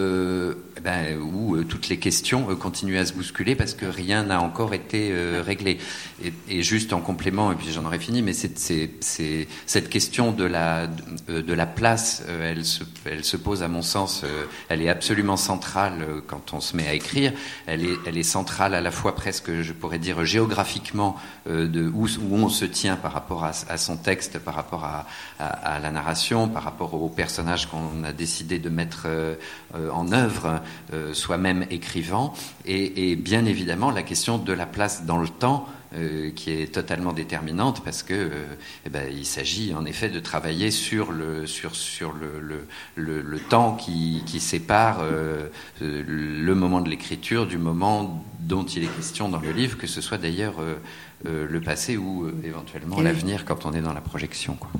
S4: toutes les questions continuent à se bousculer parce que rien n'a encore été réglé. Et juste en complément, et puis j'en aurai fini, mais c'est cette question de la place, elle se pose à mon sens, elle est absolument centrale quand on se met à écrire. Elle est centrale à la fois presque, je pourrais dire, géographiquement, de où on se tient par rapport à son texte, par rapport à la narration, par rapport aux personnages qu'on a décidé de mettre en œuvre, soi-même écrivant, et bien évidemment la question de la place dans le temps, qui est totalement déterminante, parce que il s'agit en effet de travailler sur le temps qui sépare le moment de l'écriture du moment dont il est question dans le livre, que ce soit d'ailleurs le passé ou éventuellement l'avenir quand on est dans la projection, quoi.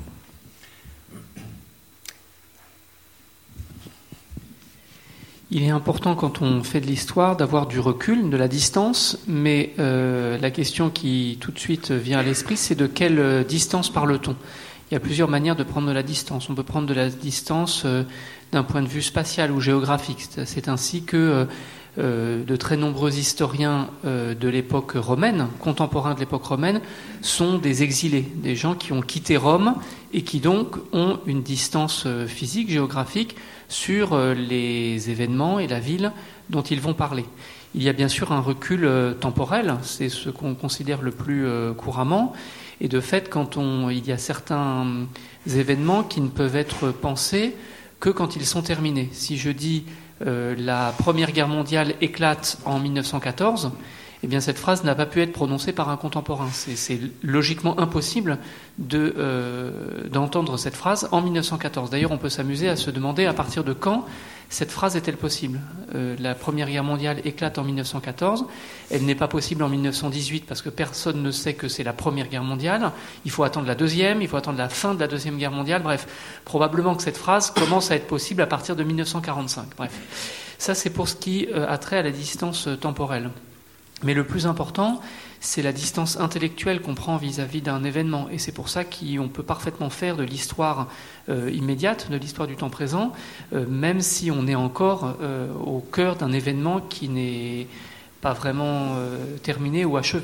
S5: Il est important quand on fait de l'histoire d'avoir du recul, de la distance, mais la question qui tout de suite vient à l'esprit, c'est de quelle distance parle-t-on ? Il y a plusieurs manières de prendre de la distance. On peut prendre de la distance d'un point de vue spatial ou géographique. C'est ainsi que de très nombreux historiens de l'époque romaine, contemporains de l'époque romaine, sont des exilés, des gens qui ont quitté Rome et qui donc ont une distance physique, géographique, sur les événements et la ville dont ils vont parler. Il y a bien sûr un recul temporel, c'est ce qu'on considère le plus couramment, et de fait, il y a certains événements qui ne peuvent être pensés que quand ils sont terminés. Si je dis la Première Guerre mondiale éclate en 1914, eh bien cette phrase n'a pas pu être prononcée par un contemporain. C'est logiquement impossible d'entendre cette phrase en 1914. D'ailleurs, on peut s'amuser à se demander à partir de quand cette phrase est-elle possible. La Première Guerre mondiale éclate en 1914. Elle n'est pas possible en 1918 parce que personne ne sait que c'est la Première Guerre mondiale. Il faut attendre la Deuxième, il faut attendre la fin de la Deuxième Guerre mondiale. Bref, probablement que cette phrase commence à être possible à partir de 1945. Bref, ça c'est pour ce qui a trait à la distance temporelle. Mais le plus important, c'est la distance intellectuelle qu'on prend vis-à-vis d'un événement. Et c'est pour ça qu'on peut parfaitement faire de l'histoire immédiate, de l'histoire du temps présent, même si on est encore au cœur d'un événement qui n'est pas vraiment terminé ou achevé.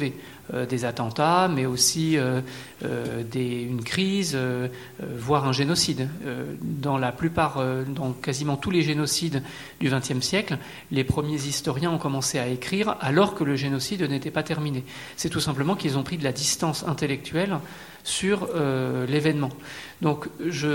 S5: des attentats, mais aussi une crise, voire un génocide. Dans quasiment tous les génocides du XXe siècle, les premiers historiens ont commencé à écrire alors que le génocide n'était pas terminé. C'est tout simplement qu'ils ont pris de la distance intellectuelle sur l'événement. Donc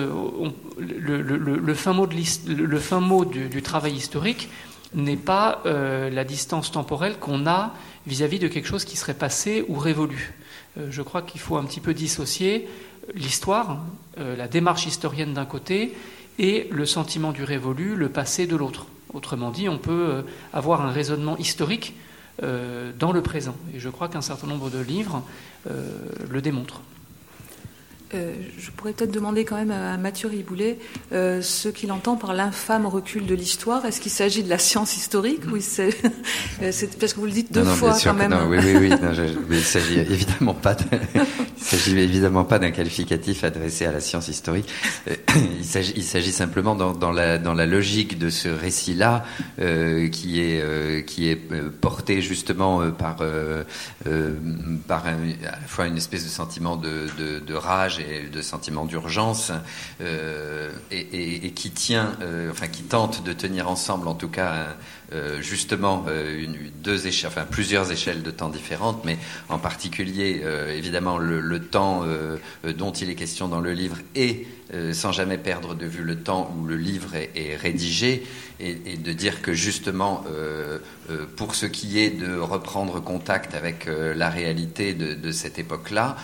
S5: le fin mot du travail historique n'est pas la distance temporelle qu'on a vis-à-vis de quelque chose qui serait passé ou révolu. Je crois qu'il faut un petit peu dissocier l'histoire, la démarche historienne d'un côté, et le sentiment du révolu, le passé de l'autre. Autrement dit, on peut avoir un raisonnement historique dans le présent. Et je crois qu'un certain nombre de livres le démontrent.
S3: Je pourrais peut-être demander quand même à Mathieu Riboulet ce qu'il entend par l'infâme recul de l'histoire. Est-ce qu'il s'agit de la science historique ou c'est parce que vous le dites deux fois quand même.
S4: Oui. Mais il s'agit évidemment pas d'un qualificatif adressé à la science historique. Il s'agit simplement dans la logique de ce récit-là qui est porté justement par à la fois une espèce de sentiment de rage et de sentiment d'urgence et qui qui tente de tenir ensemble en tout cas justement plusieurs échelles de temps différentes, mais en particulier évidemment le temps dont il est question dans le livre et sans jamais perdre de vue le temps où le livre est rédigé et de dire que justement pour ce qui est de reprendre contact avec la réalité de cette époque-là,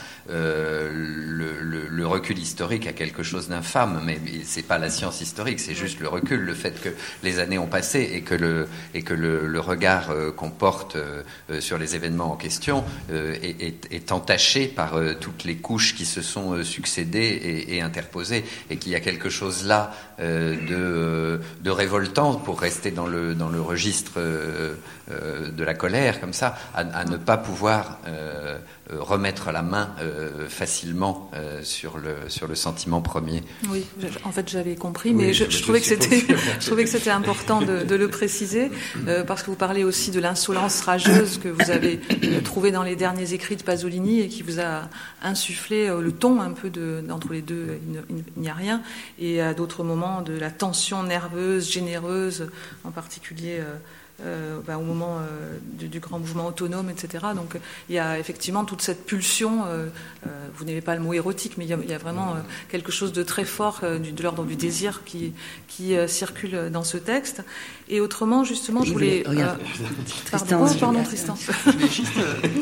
S4: le recul historique a quelque chose d'infâme, mais c'est pas la science historique, c'est juste le recul, le fait que les années ont passé et que le regard qu'on porte sur les événements en question est entaché par toutes les couches qui se sont succédées et interposées, et qu'il y a quelque chose là de révoltant, pour rester dans le registre de la colère, comme ça, à ne pas pouvoir remettre la main facilement sur le sentiment premier.
S3: Oui, en fait j'avais compris, mais je trouvais que c'était important de le préciser, parce que vous parlez aussi de l'insolence rageuse que vous avez trouvée dans les derniers écrits de Pasolini et qui vous a insufflé le ton un peu entre les deux, il n'y a rien, et à d'autres moments de la tension nerveuse, généreuse, en particulier au moment du grand mouvement autonome, etc. Donc il y a effectivement toute cette pulsion, vous n'aimez pas le mot érotique, mais il y a vraiment quelque chose de très fort de l'ordre du désir qui circule dans ce texte. Et autrement, justement, je voulais... Tristan.
S6: Je voulais juste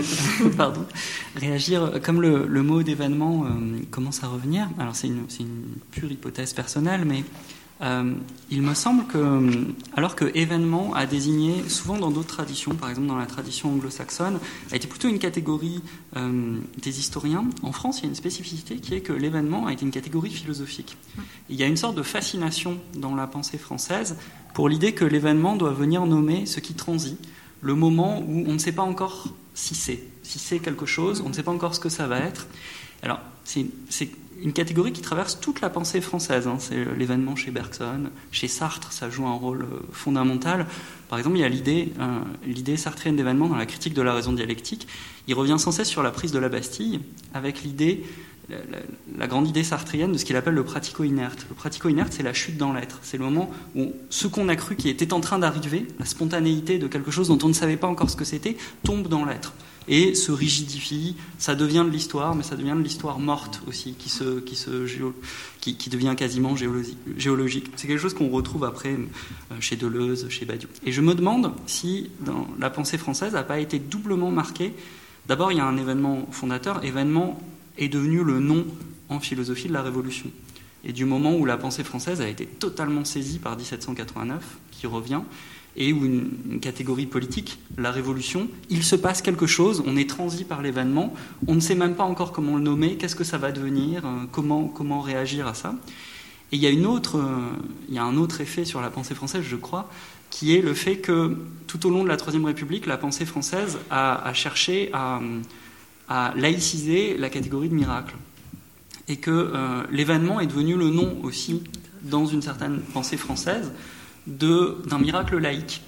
S6: réagir, comme le mot d'événement commence à revenir. Alors c'est une pure hypothèse personnelle, mais il me semble que, alors que événement a désigné, souvent dans d'autres traditions, par exemple dans la tradition anglo-saxonne, a été plutôt une catégorie des historiens, en France il y a une spécificité qui est que l'événement a été une catégorie philosophique. Il y a une sorte de fascination dans la pensée française pour l'idée que l'événement doit venir nommer ce qui transit, le moment où on ne sait pas encore si c'est quelque chose, on ne sait pas encore ce que ça va être. Alors c'est une catégorie qui traverse toute la pensée française. C'est l'événement chez Bergson, chez Sartre, ça joue un rôle fondamental. Par exemple, il y a l'idée sartrienne d'événement dans la critique de la raison dialectique. Il revient sans cesse sur la prise de la Bastille, avec la grande idée sartrienne de ce qu'il appelle le pratico-inerte. Le pratico-inerte, c'est la chute dans l'être. C'est le moment où ce qu'on a cru qui était en train d'arriver, la spontanéité de quelque chose dont on ne savait pas encore ce que c'était, tombe dans l'être et se rigidifie. Ça devient de l'histoire, mais ça devient de l'histoire morte aussi, qui devient quasiment géologique. C'est quelque chose qu'on retrouve après chez Deleuze, chez Badiou. Et je me demande si dans la pensée française n'a pas été doublement marqué. D'abord, il y a un événement fondateur. Événement est devenu le nom en philosophie de la Révolution. Et du moment où la pensée française a été totalement saisie par 1789, qui revient, et où une catégorie politique, la Révolution, il se passe quelque chose, on est transi par l'événement, on ne sait même pas encore comment le nommer, qu'est-ce que ça va devenir, comment réagir à ça. Et il y a un autre effet sur la pensée française, je crois, qui est le fait que tout au long de la Troisième République, la pensée française a cherché à laïciser la catégorie de miracle. Et que l'événement est devenu le nom aussi, dans une certaine pensée française, d'un miracle laïque.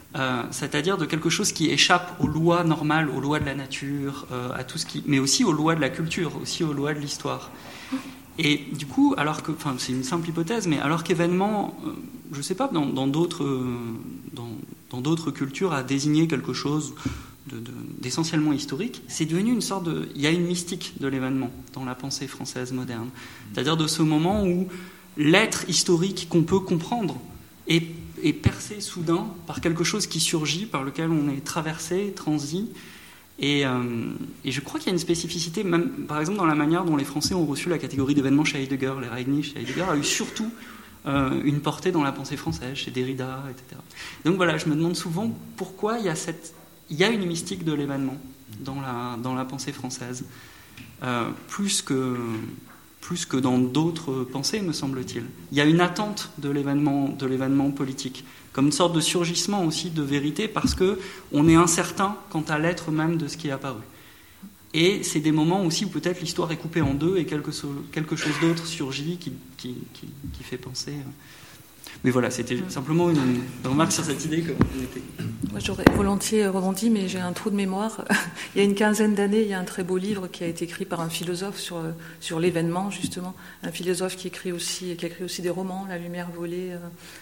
S6: c'est-à-dire de quelque chose qui échappe aux lois normales, aux lois de la nature, à tout ce mais aussi aux lois de la culture, aussi aux lois de l'histoire. Et du coup, c'est une simple hypothèse, mais alors qu'événement, je ne sais pas, dans d'autres cultures, a désigné quelque chose d'essentiellement historique, c'est devenu une sorte de... Il y a une mystique de l'événement dans la pensée française moderne. C'est-à-dire de ce moment où l'être historique qu'on peut comprendre est percé soudain par quelque chose qui surgit, par lequel on est traversé, transi. Et je crois qu'il y a une spécificité, même par exemple dans la manière dont les Français ont reçu la catégorie d'événements chez Heidegger. L'Ereignis chez Heidegger a eu surtout une portée dans la pensée française, chez Derrida, etc. Donc voilà, je me demande souvent pourquoi il y a une mystique de l'événement dans la pensée française, plus que dans d'autres pensées, me semble-t-il. Il y a une attente de l'événement politique, comme une sorte de surgissement aussi de vérité, parce qu'on est incertain quant à l'être même de ce qui est apparu. Et c'est des moments aussi où peut-être l'histoire est coupée en deux et quelque chose d'autre surgit qui fait penser... Mais voilà, c'était simplement une remarque sur cette idée que
S3: Moi, j'aurais volontiers rebondi, mais j'ai un trou de mémoire. Il y a une quinzaine d'années, il y a un très beau livre qui a été écrit par un philosophe sur l'événement, justement. Un philosophe qui a écrit aussi des romans, La lumière volée.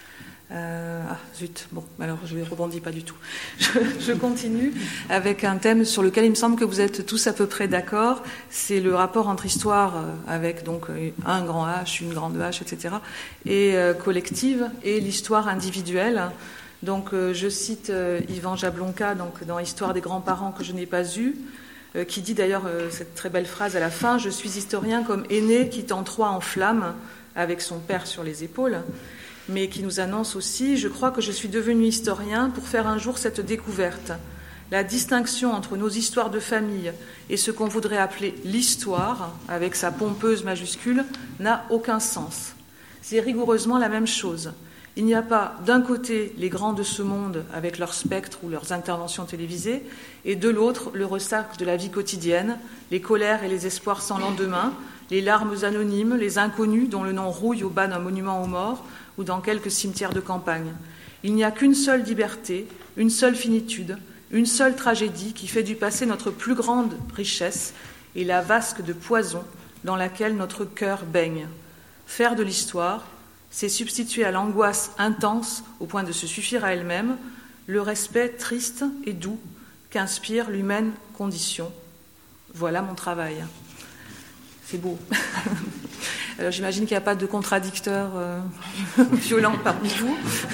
S3: Zut, bon, alors je ne rebondis pas du tout. Je continue avec un thème sur lequel il me semble que vous êtes tous à peu près d'accord. C'est le rapport entre histoire avec donc un grand H, une grande H, etc. et collective, et l'histoire individuelle. Donc je cite Ivan Jablonka donc, dans Histoire des grands-parents que je n'ai pas eu, qui dit d'ailleurs cette très belle phrase à la fin: je suis historien comme aîné quittant Troie en flammes avec son père sur les épaules, mais qui nous annonce aussi: je crois que je suis devenu historien pour faire un jour cette découverte. La distinction entre nos histoires de famille et ce qu'on voudrait appeler l'histoire, avec sa pompeuse majuscule, n'a aucun sens. C'est rigoureusement la même chose. Il n'y a pas d'un côté les grands de ce monde avec leurs spectres ou leurs interventions télévisées, et de l'autre le ressac de la vie quotidienne, les colères et les espoirs sans lendemain, les larmes anonymes, les inconnus dont le nom rouille au bas d'un monument aux morts ou dans quelques cimetières de campagne. Il n'y a qu'une seule liberté, une seule finitude, une seule tragédie qui fait du passé notre plus grande richesse et la vasque de poison dans laquelle notre cœur baigne. Faire de l'histoire, c'est substituer à l'angoisse intense au point de se suffire à elle-même le respect triste et doux qu'inspire l'humaine condition. Voilà mon travail. C'est beau. Alors, j'imagine qu'il n'y a pas de contradicteur violent parmi vous.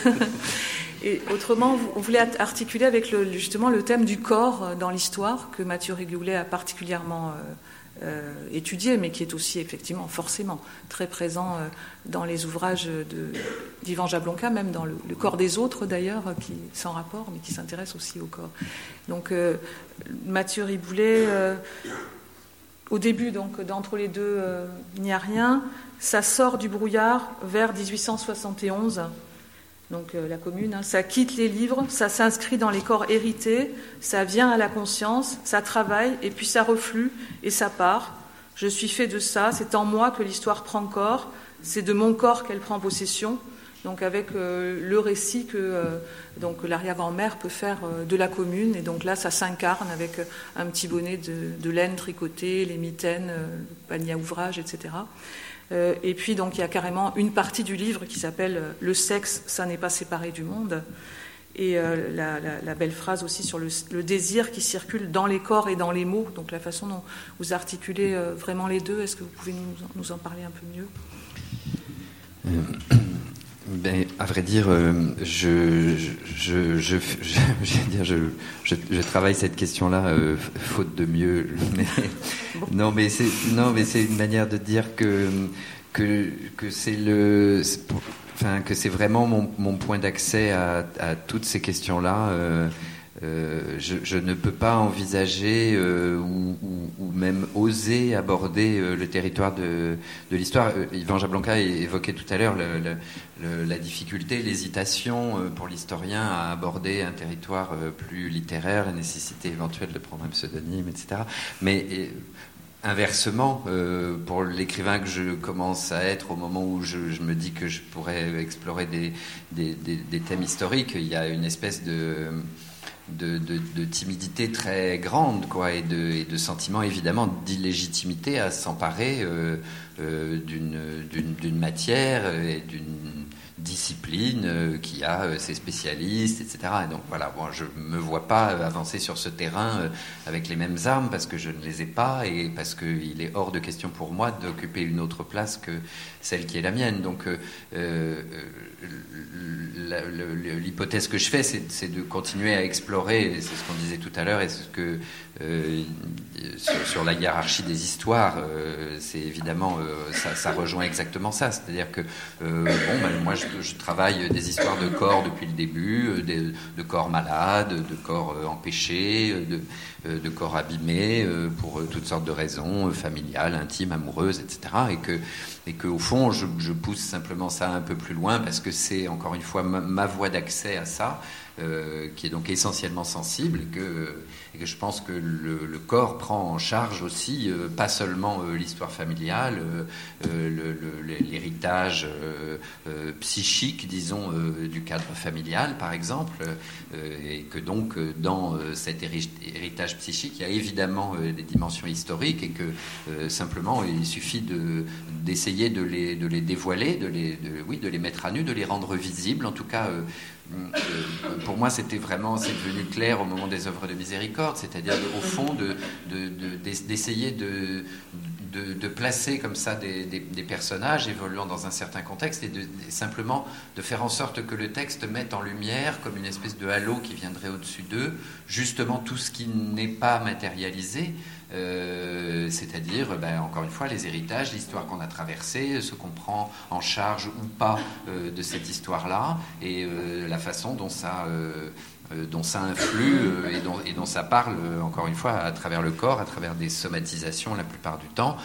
S3: Et autrement, on voulait articuler avec justement le thème du corps dans l'histoire, que Mathieu Régoulet a particulièrement étudié, mais qui est aussi effectivement forcément très présent dans les ouvrages d'Ivan Jablonka, même dans le corps des autres d'ailleurs, qui sans rapport, mais qui s'intéresse aussi au corps. Donc Mathieu Régoulet, au début, donc d'entre les deux, il n'y a rien. Ça sort du brouillard vers 1871. Donc la Commune, ça quitte les livres, ça s'inscrit dans les corps hérités, ça vient à la conscience, ça travaille, et puis ça reflue, et ça part. Je suis fait de ça, c'est en moi que l'histoire prend corps, c'est de mon corps qu'elle prend possession, donc avec le récit que donc l'arrière-grand-mère peut faire de la Commune, et donc là ça s'incarne avec un petit bonnet de laine tricotée, les mitaines, le panier à ouvrage, etc. Et puis donc il y a carrément une partie du livre qui s'appelle « Le sexe, ça n'est pas séparé du monde ». Et la belle phrase aussi sur le désir qui circule dans les corps et dans les mots, donc la façon dont vous articulez vraiment les deux. Est-ce que vous pouvez nous en parler un peu mieux ?
S4: À vrai dire, je travaille cette question-là faute de mieux. Mais c'est une manière de dire que c'est vraiment mon point d'accès à toutes ces questions-là. Je ne peux pas envisager ou même oser aborder le territoire de l'histoire. Ivan Jablonka évoquait tout à l'heure la difficulté, l'hésitation pour l'historien à aborder un territoire plus littéraire, la nécessité éventuelle de prendre un pseudonyme, etc. Mais Inversement, pour l'écrivain que je commence à être, au moment où je me dis que je pourrais explorer des thèmes historiques, il y a une espèce de timidité très grande, quoi, et de sentiment évidemment d'illégitimité à s'emparer d'une matière et d'une discipline qui a ses spécialistes, etc. Et donc voilà, bon, je me vois pas avancer sur ce terrain avec les mêmes armes parce que je ne les ai pas et parce qu'il est hors de question pour moi d'occuper une autre place que celle qui est la mienne. Donc l'hypothèse que je fais, c'est de continuer à explorer, c'est ce qu'on disait tout à l'heure, et ce que sur la hiérarchie des histoires, c'est évidemment ça rejoint exactement ça. C'est-à-dire que moi je travaille des histoires de corps depuis le début, de corps malades, de corps empêchés, de corps abîmés pour toutes sortes de raisons familiales, intimes, amoureuses, etc. Et que au fond je pousse simplement ça un peu plus loin parce que c'est encore une fois ma voie d'accès à ça. Qui est donc essentiellement sensible et que je pense que le corps prend en charge aussi pas seulement l'histoire familiale, l'héritage psychique, disons, du cadre familial par exemple, et que donc dans cet héritage psychique il y a évidemment des dimensions historiques et que simplement il suffit d'essayer de les dévoiler, de les mettre à nu, de les rendre visibles, en tout cas. Pour moi, c'est devenu clair au moment des œuvres de miséricorde, c'est-à-dire au fond d'essayer de placer comme ça des personnages évoluant dans un certain contexte et simplement de faire en sorte que le texte mette en lumière, comme une espèce de halo qui viendrait au-dessus d'eux, justement tout ce qui n'est pas matérialisé. C'est-à-dire, encore une fois, les héritages, l'histoire qu'on a traversée, ce qu'on prend en charge ou pas de cette histoire-là, et la façon dont ça influe et dont ça parle, encore une fois, à travers le corps, à travers des somatisations la plupart du temps.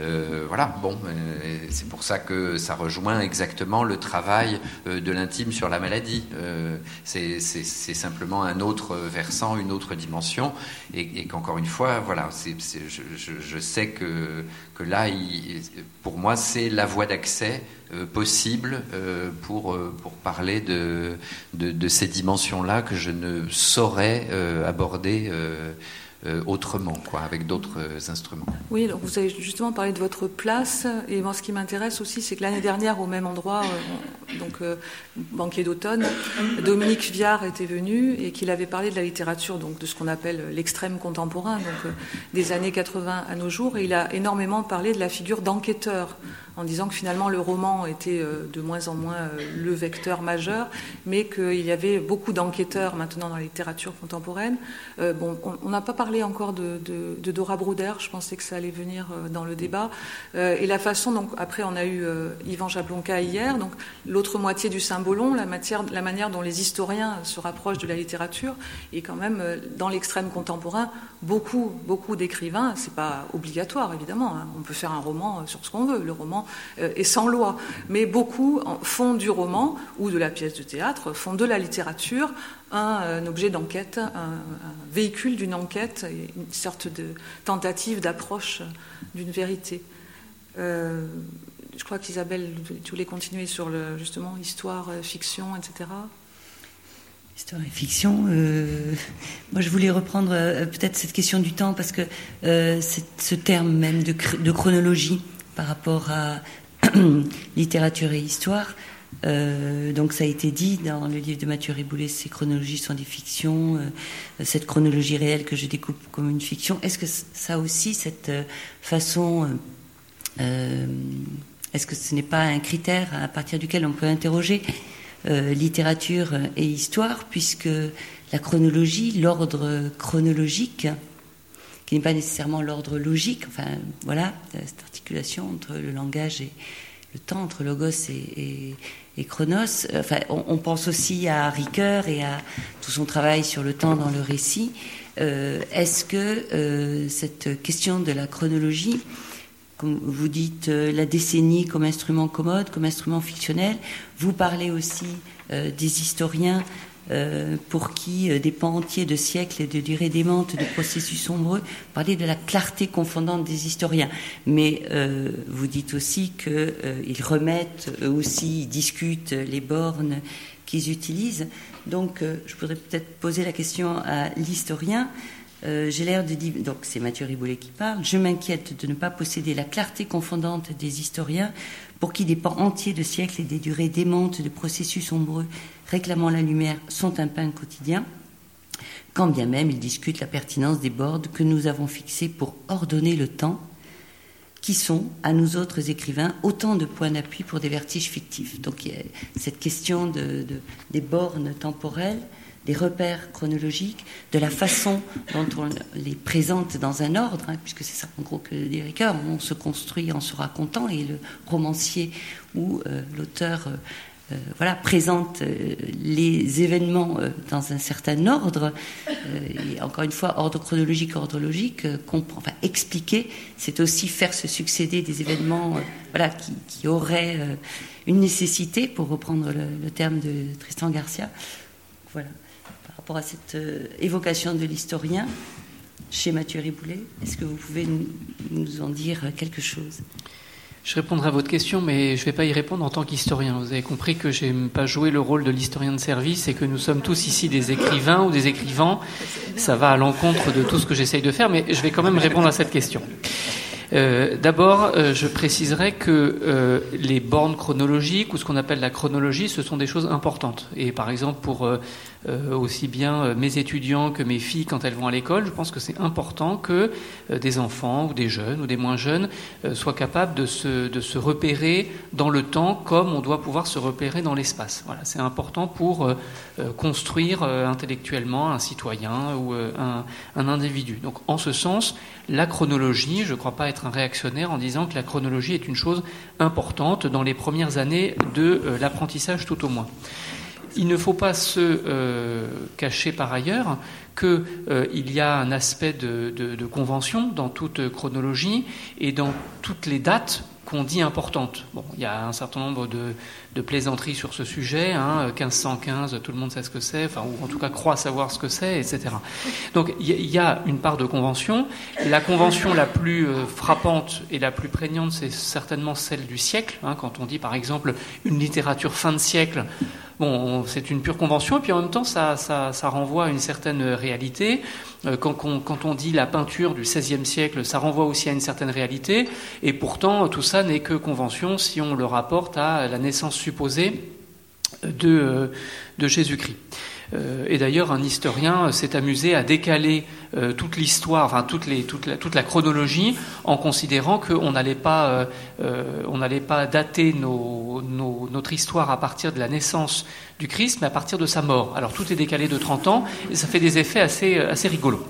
S4: C'est pour ça que ça rejoint exactement le travail de l'intime sur la maladie. C'est simplement un autre versant, une autre dimension, et qu'encore une fois, voilà, je sais que là, pour moi, c'est la voie d'accès possible pour parler de ces dimensions-là que je ne saurais aborder autrement, quoi, avec d'autres instruments.
S3: Oui, donc vous avez justement parlé de votre place, et moi ce qui m'intéresse aussi, c'est que l'année dernière, au même endroit, banquet d'automne, Dominique Viard était venu et qu'il avait parlé de la littérature, donc de ce qu'on appelle l'extrême contemporain, donc des années 80 à nos jours, et il a énormément parlé de la figure d'enquêteur, en disant que finalement le roman était de moins en moins le vecteur majeur, mais qu'il y avait beaucoup d'enquêteurs maintenant dans la littérature contemporaine. On n'a pas parlé encore de Dora Bruder, je pensais que ça allait venir dans le débat. Et la façon, donc après on a eu Yvan Jablonka hier, donc l'autre moitié du Symbolon, la manière dont les historiens se rapprochent de la littérature, et quand même dans l'extrême contemporain, beaucoup d'écrivains, c'est pas obligatoire évidemment, hein, on peut faire un roman sur ce qu'on veut, le roman est sans loi, mais beaucoup font du roman ou de la pièce de théâtre, font de la littérature un objet d'enquête, un véhicule d'une enquête, une sorte de tentative d'approche d'une vérité. Je crois qu'Isabelle, tu voulais continuer sur justement histoire, fiction, etc.
S2: Histoire et fiction. Moi, je voulais reprendre peut-être cette question du temps parce que ce terme même de chronologie par rapport à littérature et histoire. Donc ça a été dit dans le livre de Mathieu Riboulet, ces chronologies sont des fictions, cette chronologie réelle que je découpe comme une fiction. Est-ce que ça aussi, cette façon, est-ce que ce n'est pas un critère à partir duquel on peut interroger littérature et histoire, puisque la chronologie, l'ordre chronologique, qui n'est pas nécessairement l'ordre logique, enfin voilà, cette articulation entre le langage et le temps, entre logos et chronos. Enfin, on pense aussi à Ricoeur et à tout son travail sur le temps dans le récit. Est-ce que cette question de la chronologie, comme vous dites, la décennie comme instrument commode, comme instrument fictionnel, vous parlez aussi des historiens pour qui des pans entiers de siècles et de durée démente de processus sombreux, parler de la clarté confondante des historiens. Mais vous dites aussi qu'ils remettent, eux aussi, ils discutent les bornes qu'ils utilisent. Donc, je pourrais peut-être poser la question à l'historien. J'ai l'air de dire, donc c'est Mathieu Riboulet qui parle, je m'inquiète de ne pas posséder la clarté confondante des historiens pour qui des pans entiers de siècles et des durées démentes de processus sombreux réclamant la lumière sont un pain quotidien, quand bien même ils discutent la pertinence des bornes que nous avons fixées pour ordonner le temps, qui sont, à nous autres écrivains, autant de points d'appui pour des vertiges fictifs. Donc il y a cette question des bornes temporelles, des repères chronologiques, de la façon dont on les présente dans un ordre, puisque c'est ça en gros que dit Ricoeur, on se construit en se racontant, et le romancier ou l'auteur présente les événements dans un certain ordre, et encore une fois, ordre chronologique, ordre logique, expliquer, c'est aussi faire se succéder des événements qui auraient une nécessité, pour reprendre le terme de Tristan Garcia. Voilà. Par rapport à cette évocation de l'historien chez Mathieu Riboulet, est-ce que vous pouvez nous en dire quelque chose ?
S5: Je répondrai à votre question, mais je ne vais pas y répondre en tant qu'historien. Vous avez compris que je n'aime pas jouer le rôle de l'historien de service et que nous sommes tous ici des écrivains ou des écrivans. Ça va à l'encontre de tout ce que j'essaye de faire, mais je vais quand même répondre à cette question. D'abord, je préciserai que les bornes chronologiques, ou ce qu'on appelle la chronologie, ce sont des choses importantes. Et par exemple, pour aussi bien mes étudiants que mes filles quand elles vont à l'école, je pense que c'est important que des enfants ou des jeunes ou des moins jeunes soient capables de se repérer dans le temps comme on doit pouvoir se repérer dans l'espace. Voilà, c'est important pour construire intellectuellement un citoyen ou un individu. Donc en ce sens, la chronologie, je ne crois pas être un réactionnaire en disant que la chronologie est une chose importante dans les premières années de l'apprentissage tout au moins. Il ne faut pas se cacher par ailleurs qu'il y a un aspect de convention dans toute chronologie et dans toutes les dates qu'on dit importantes. Bon, il y a un certain nombre de plaisanteries sur ce sujet, 1515, tout le monde sait ce que c'est, ou en tout cas croit savoir ce que c'est, etc. Donc il y a une part de convention. La convention la plus frappante et la plus prégnante, c'est certainement celle du siècle, quand on dit par exemple une littérature fin de siècle. Bon, c'est une pure convention, et puis en même temps, ça renvoie à une certaine réalité. Quand on dit la peinture du XVIe siècle, ça renvoie aussi à une certaine réalité, et pourtant, tout ça n'est que convention si on le rapporte à la naissance supposée de Jésus-Christ. Et d'ailleurs, un historien s'est amusé à décaler toute l'histoire, toute la chronologie, en considérant qu'on n'allait pas dater notre histoire à partir de la naissance du Christ, mais à partir de sa mort. Alors tout est décalé de 30 ans, et ça fait des effets assez rigolos.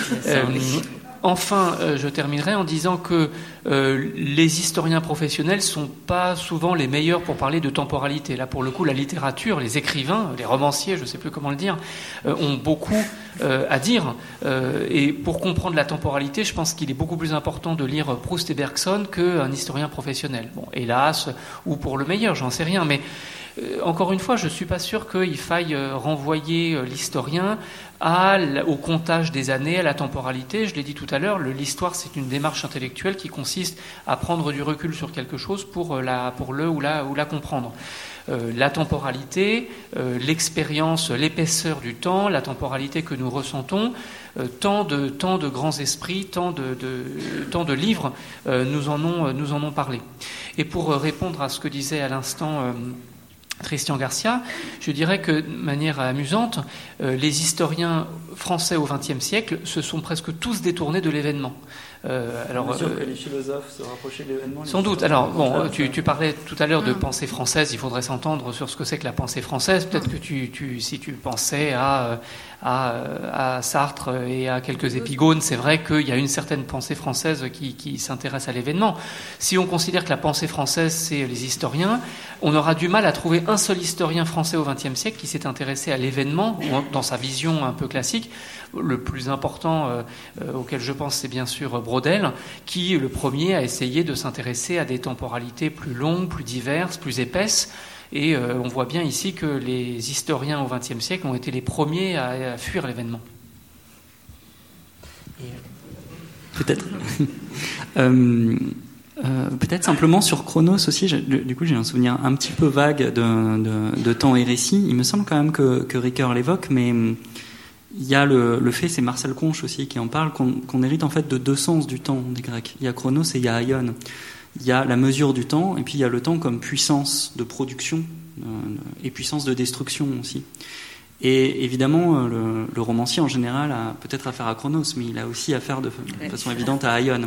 S5: Enfin, je terminerai en disant que les historiens professionnels sont pas souvent les meilleurs pour parler de temporalité. Là, pour le coup, la littérature, les écrivains, les romanciers, je ne sais plus comment le dire, ont beaucoup à dire. Et pour comprendre la temporalité, je pense qu'il est beaucoup plus important de lire Proust et Bergson qu'un historien professionnel. Bon, hélas, ou pour le meilleur, j'en sais rien, mais encore une fois, je ne suis pas sûr qu'il faille renvoyer l'historien au comptage des années, à la temporalité. Je l'ai dit tout à l'heure, l'histoire, c'est une démarche intellectuelle qui consiste à prendre du recul sur quelque chose pour la comprendre. La temporalité, l'expérience, l'épaisseur du temps, la temporalité que nous ressentons, tant de grands esprits, tant de livres nous en ont parlé. Et pour répondre à ce que disait à l'instant Tristan Garcia, je dirais que, de manière amusante, les historiens français au XXe siècle se sont presque tous détournés de l'événement.
S6: Alors, sûr que les philosophes se rapprochaient de l'événement.
S5: Sans doute. Alors, bon, tu parlais tout à l'heure de pensée française. Il faudrait s'entendre sur ce que c'est que la pensée française. Peut-être que si tu pensais à Sartre et à quelques épigones, c'est vrai qu'il y a une certaine pensée française qui s'intéresse à l'événement. Si on considère que la pensée française, c'est les historiens, on aura du mal à trouver un seul historien français au XXe siècle qui s'est intéressé à l'événement, dans sa vision un peu classique. Le plus important auquel je pense, c'est bien sûr Braudel, qui, le premier, a essayé de s'intéresser à des temporalités plus longues, plus diverses, plus épaisses. Et on voit bien ici que les historiens au XXe siècle ont été les premiers à fuir l'événement.
S6: Peut-être. Peut-être simplement sur Chronos aussi, du coup j'ai un souvenir un petit peu vague de temps et récit. Il me semble quand même que Ricoeur l'évoque, mais il y a le fait, c'est Marcel Conche aussi qui en parle, qu'on hérite en fait de deux sens du temps des Grecs. Il y a Chronos et il y a Aion. Il y a la mesure du temps, et puis il y a le temps comme puissance de production et puissance de destruction aussi. Et évidemment, le romancier en général a peut-être affaire à Chronos, mais il a aussi affaire de façon évidente à Aion.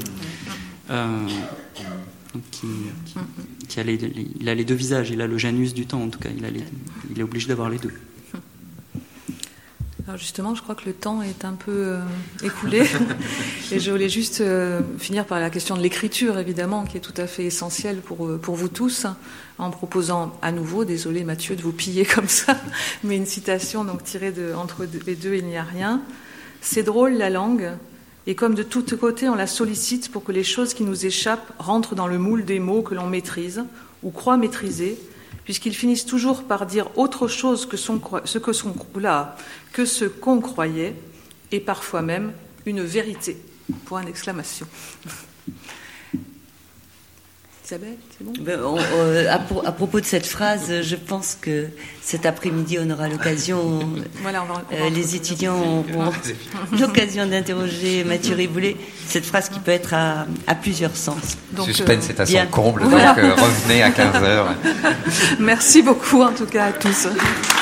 S6: Il a les deux visages, il a le Janus du temps en tout cas, il est obligé d'avoir les deux.
S3: Alors justement, je crois que le temps est un peu écoulé et je voulais juste finir par la question de l'écriture, évidemment, qui est tout à fait essentielle pour vous tous, en proposant à nouveau, désolé Mathieu de vous piller comme ça, mais une citation donc tirée de Entre les deux, il n'y a rien. C'est drôle la langue, et comme de tous côtés on la sollicite pour que les choses qui nous échappent rentrent dans le moule des mots que l'on maîtrise ou croit maîtriser, puisqu'ils finissent toujours par dire autre chose que ce qu'on croyait, et parfois même une vérité. Point d'exclamation. Isabelle, c'est bon ?
S2: À propos de cette phrase, je pense que cet après-midi, on aura l'occasion, les étudiants auront l'occasion d'interroger Mathieu Riboulet, cette phrase qui peut être à plusieurs sens.
S4: Donc, suspense est à son comble, donc revenez à 15h.
S3: Merci beaucoup en tout cas à tous.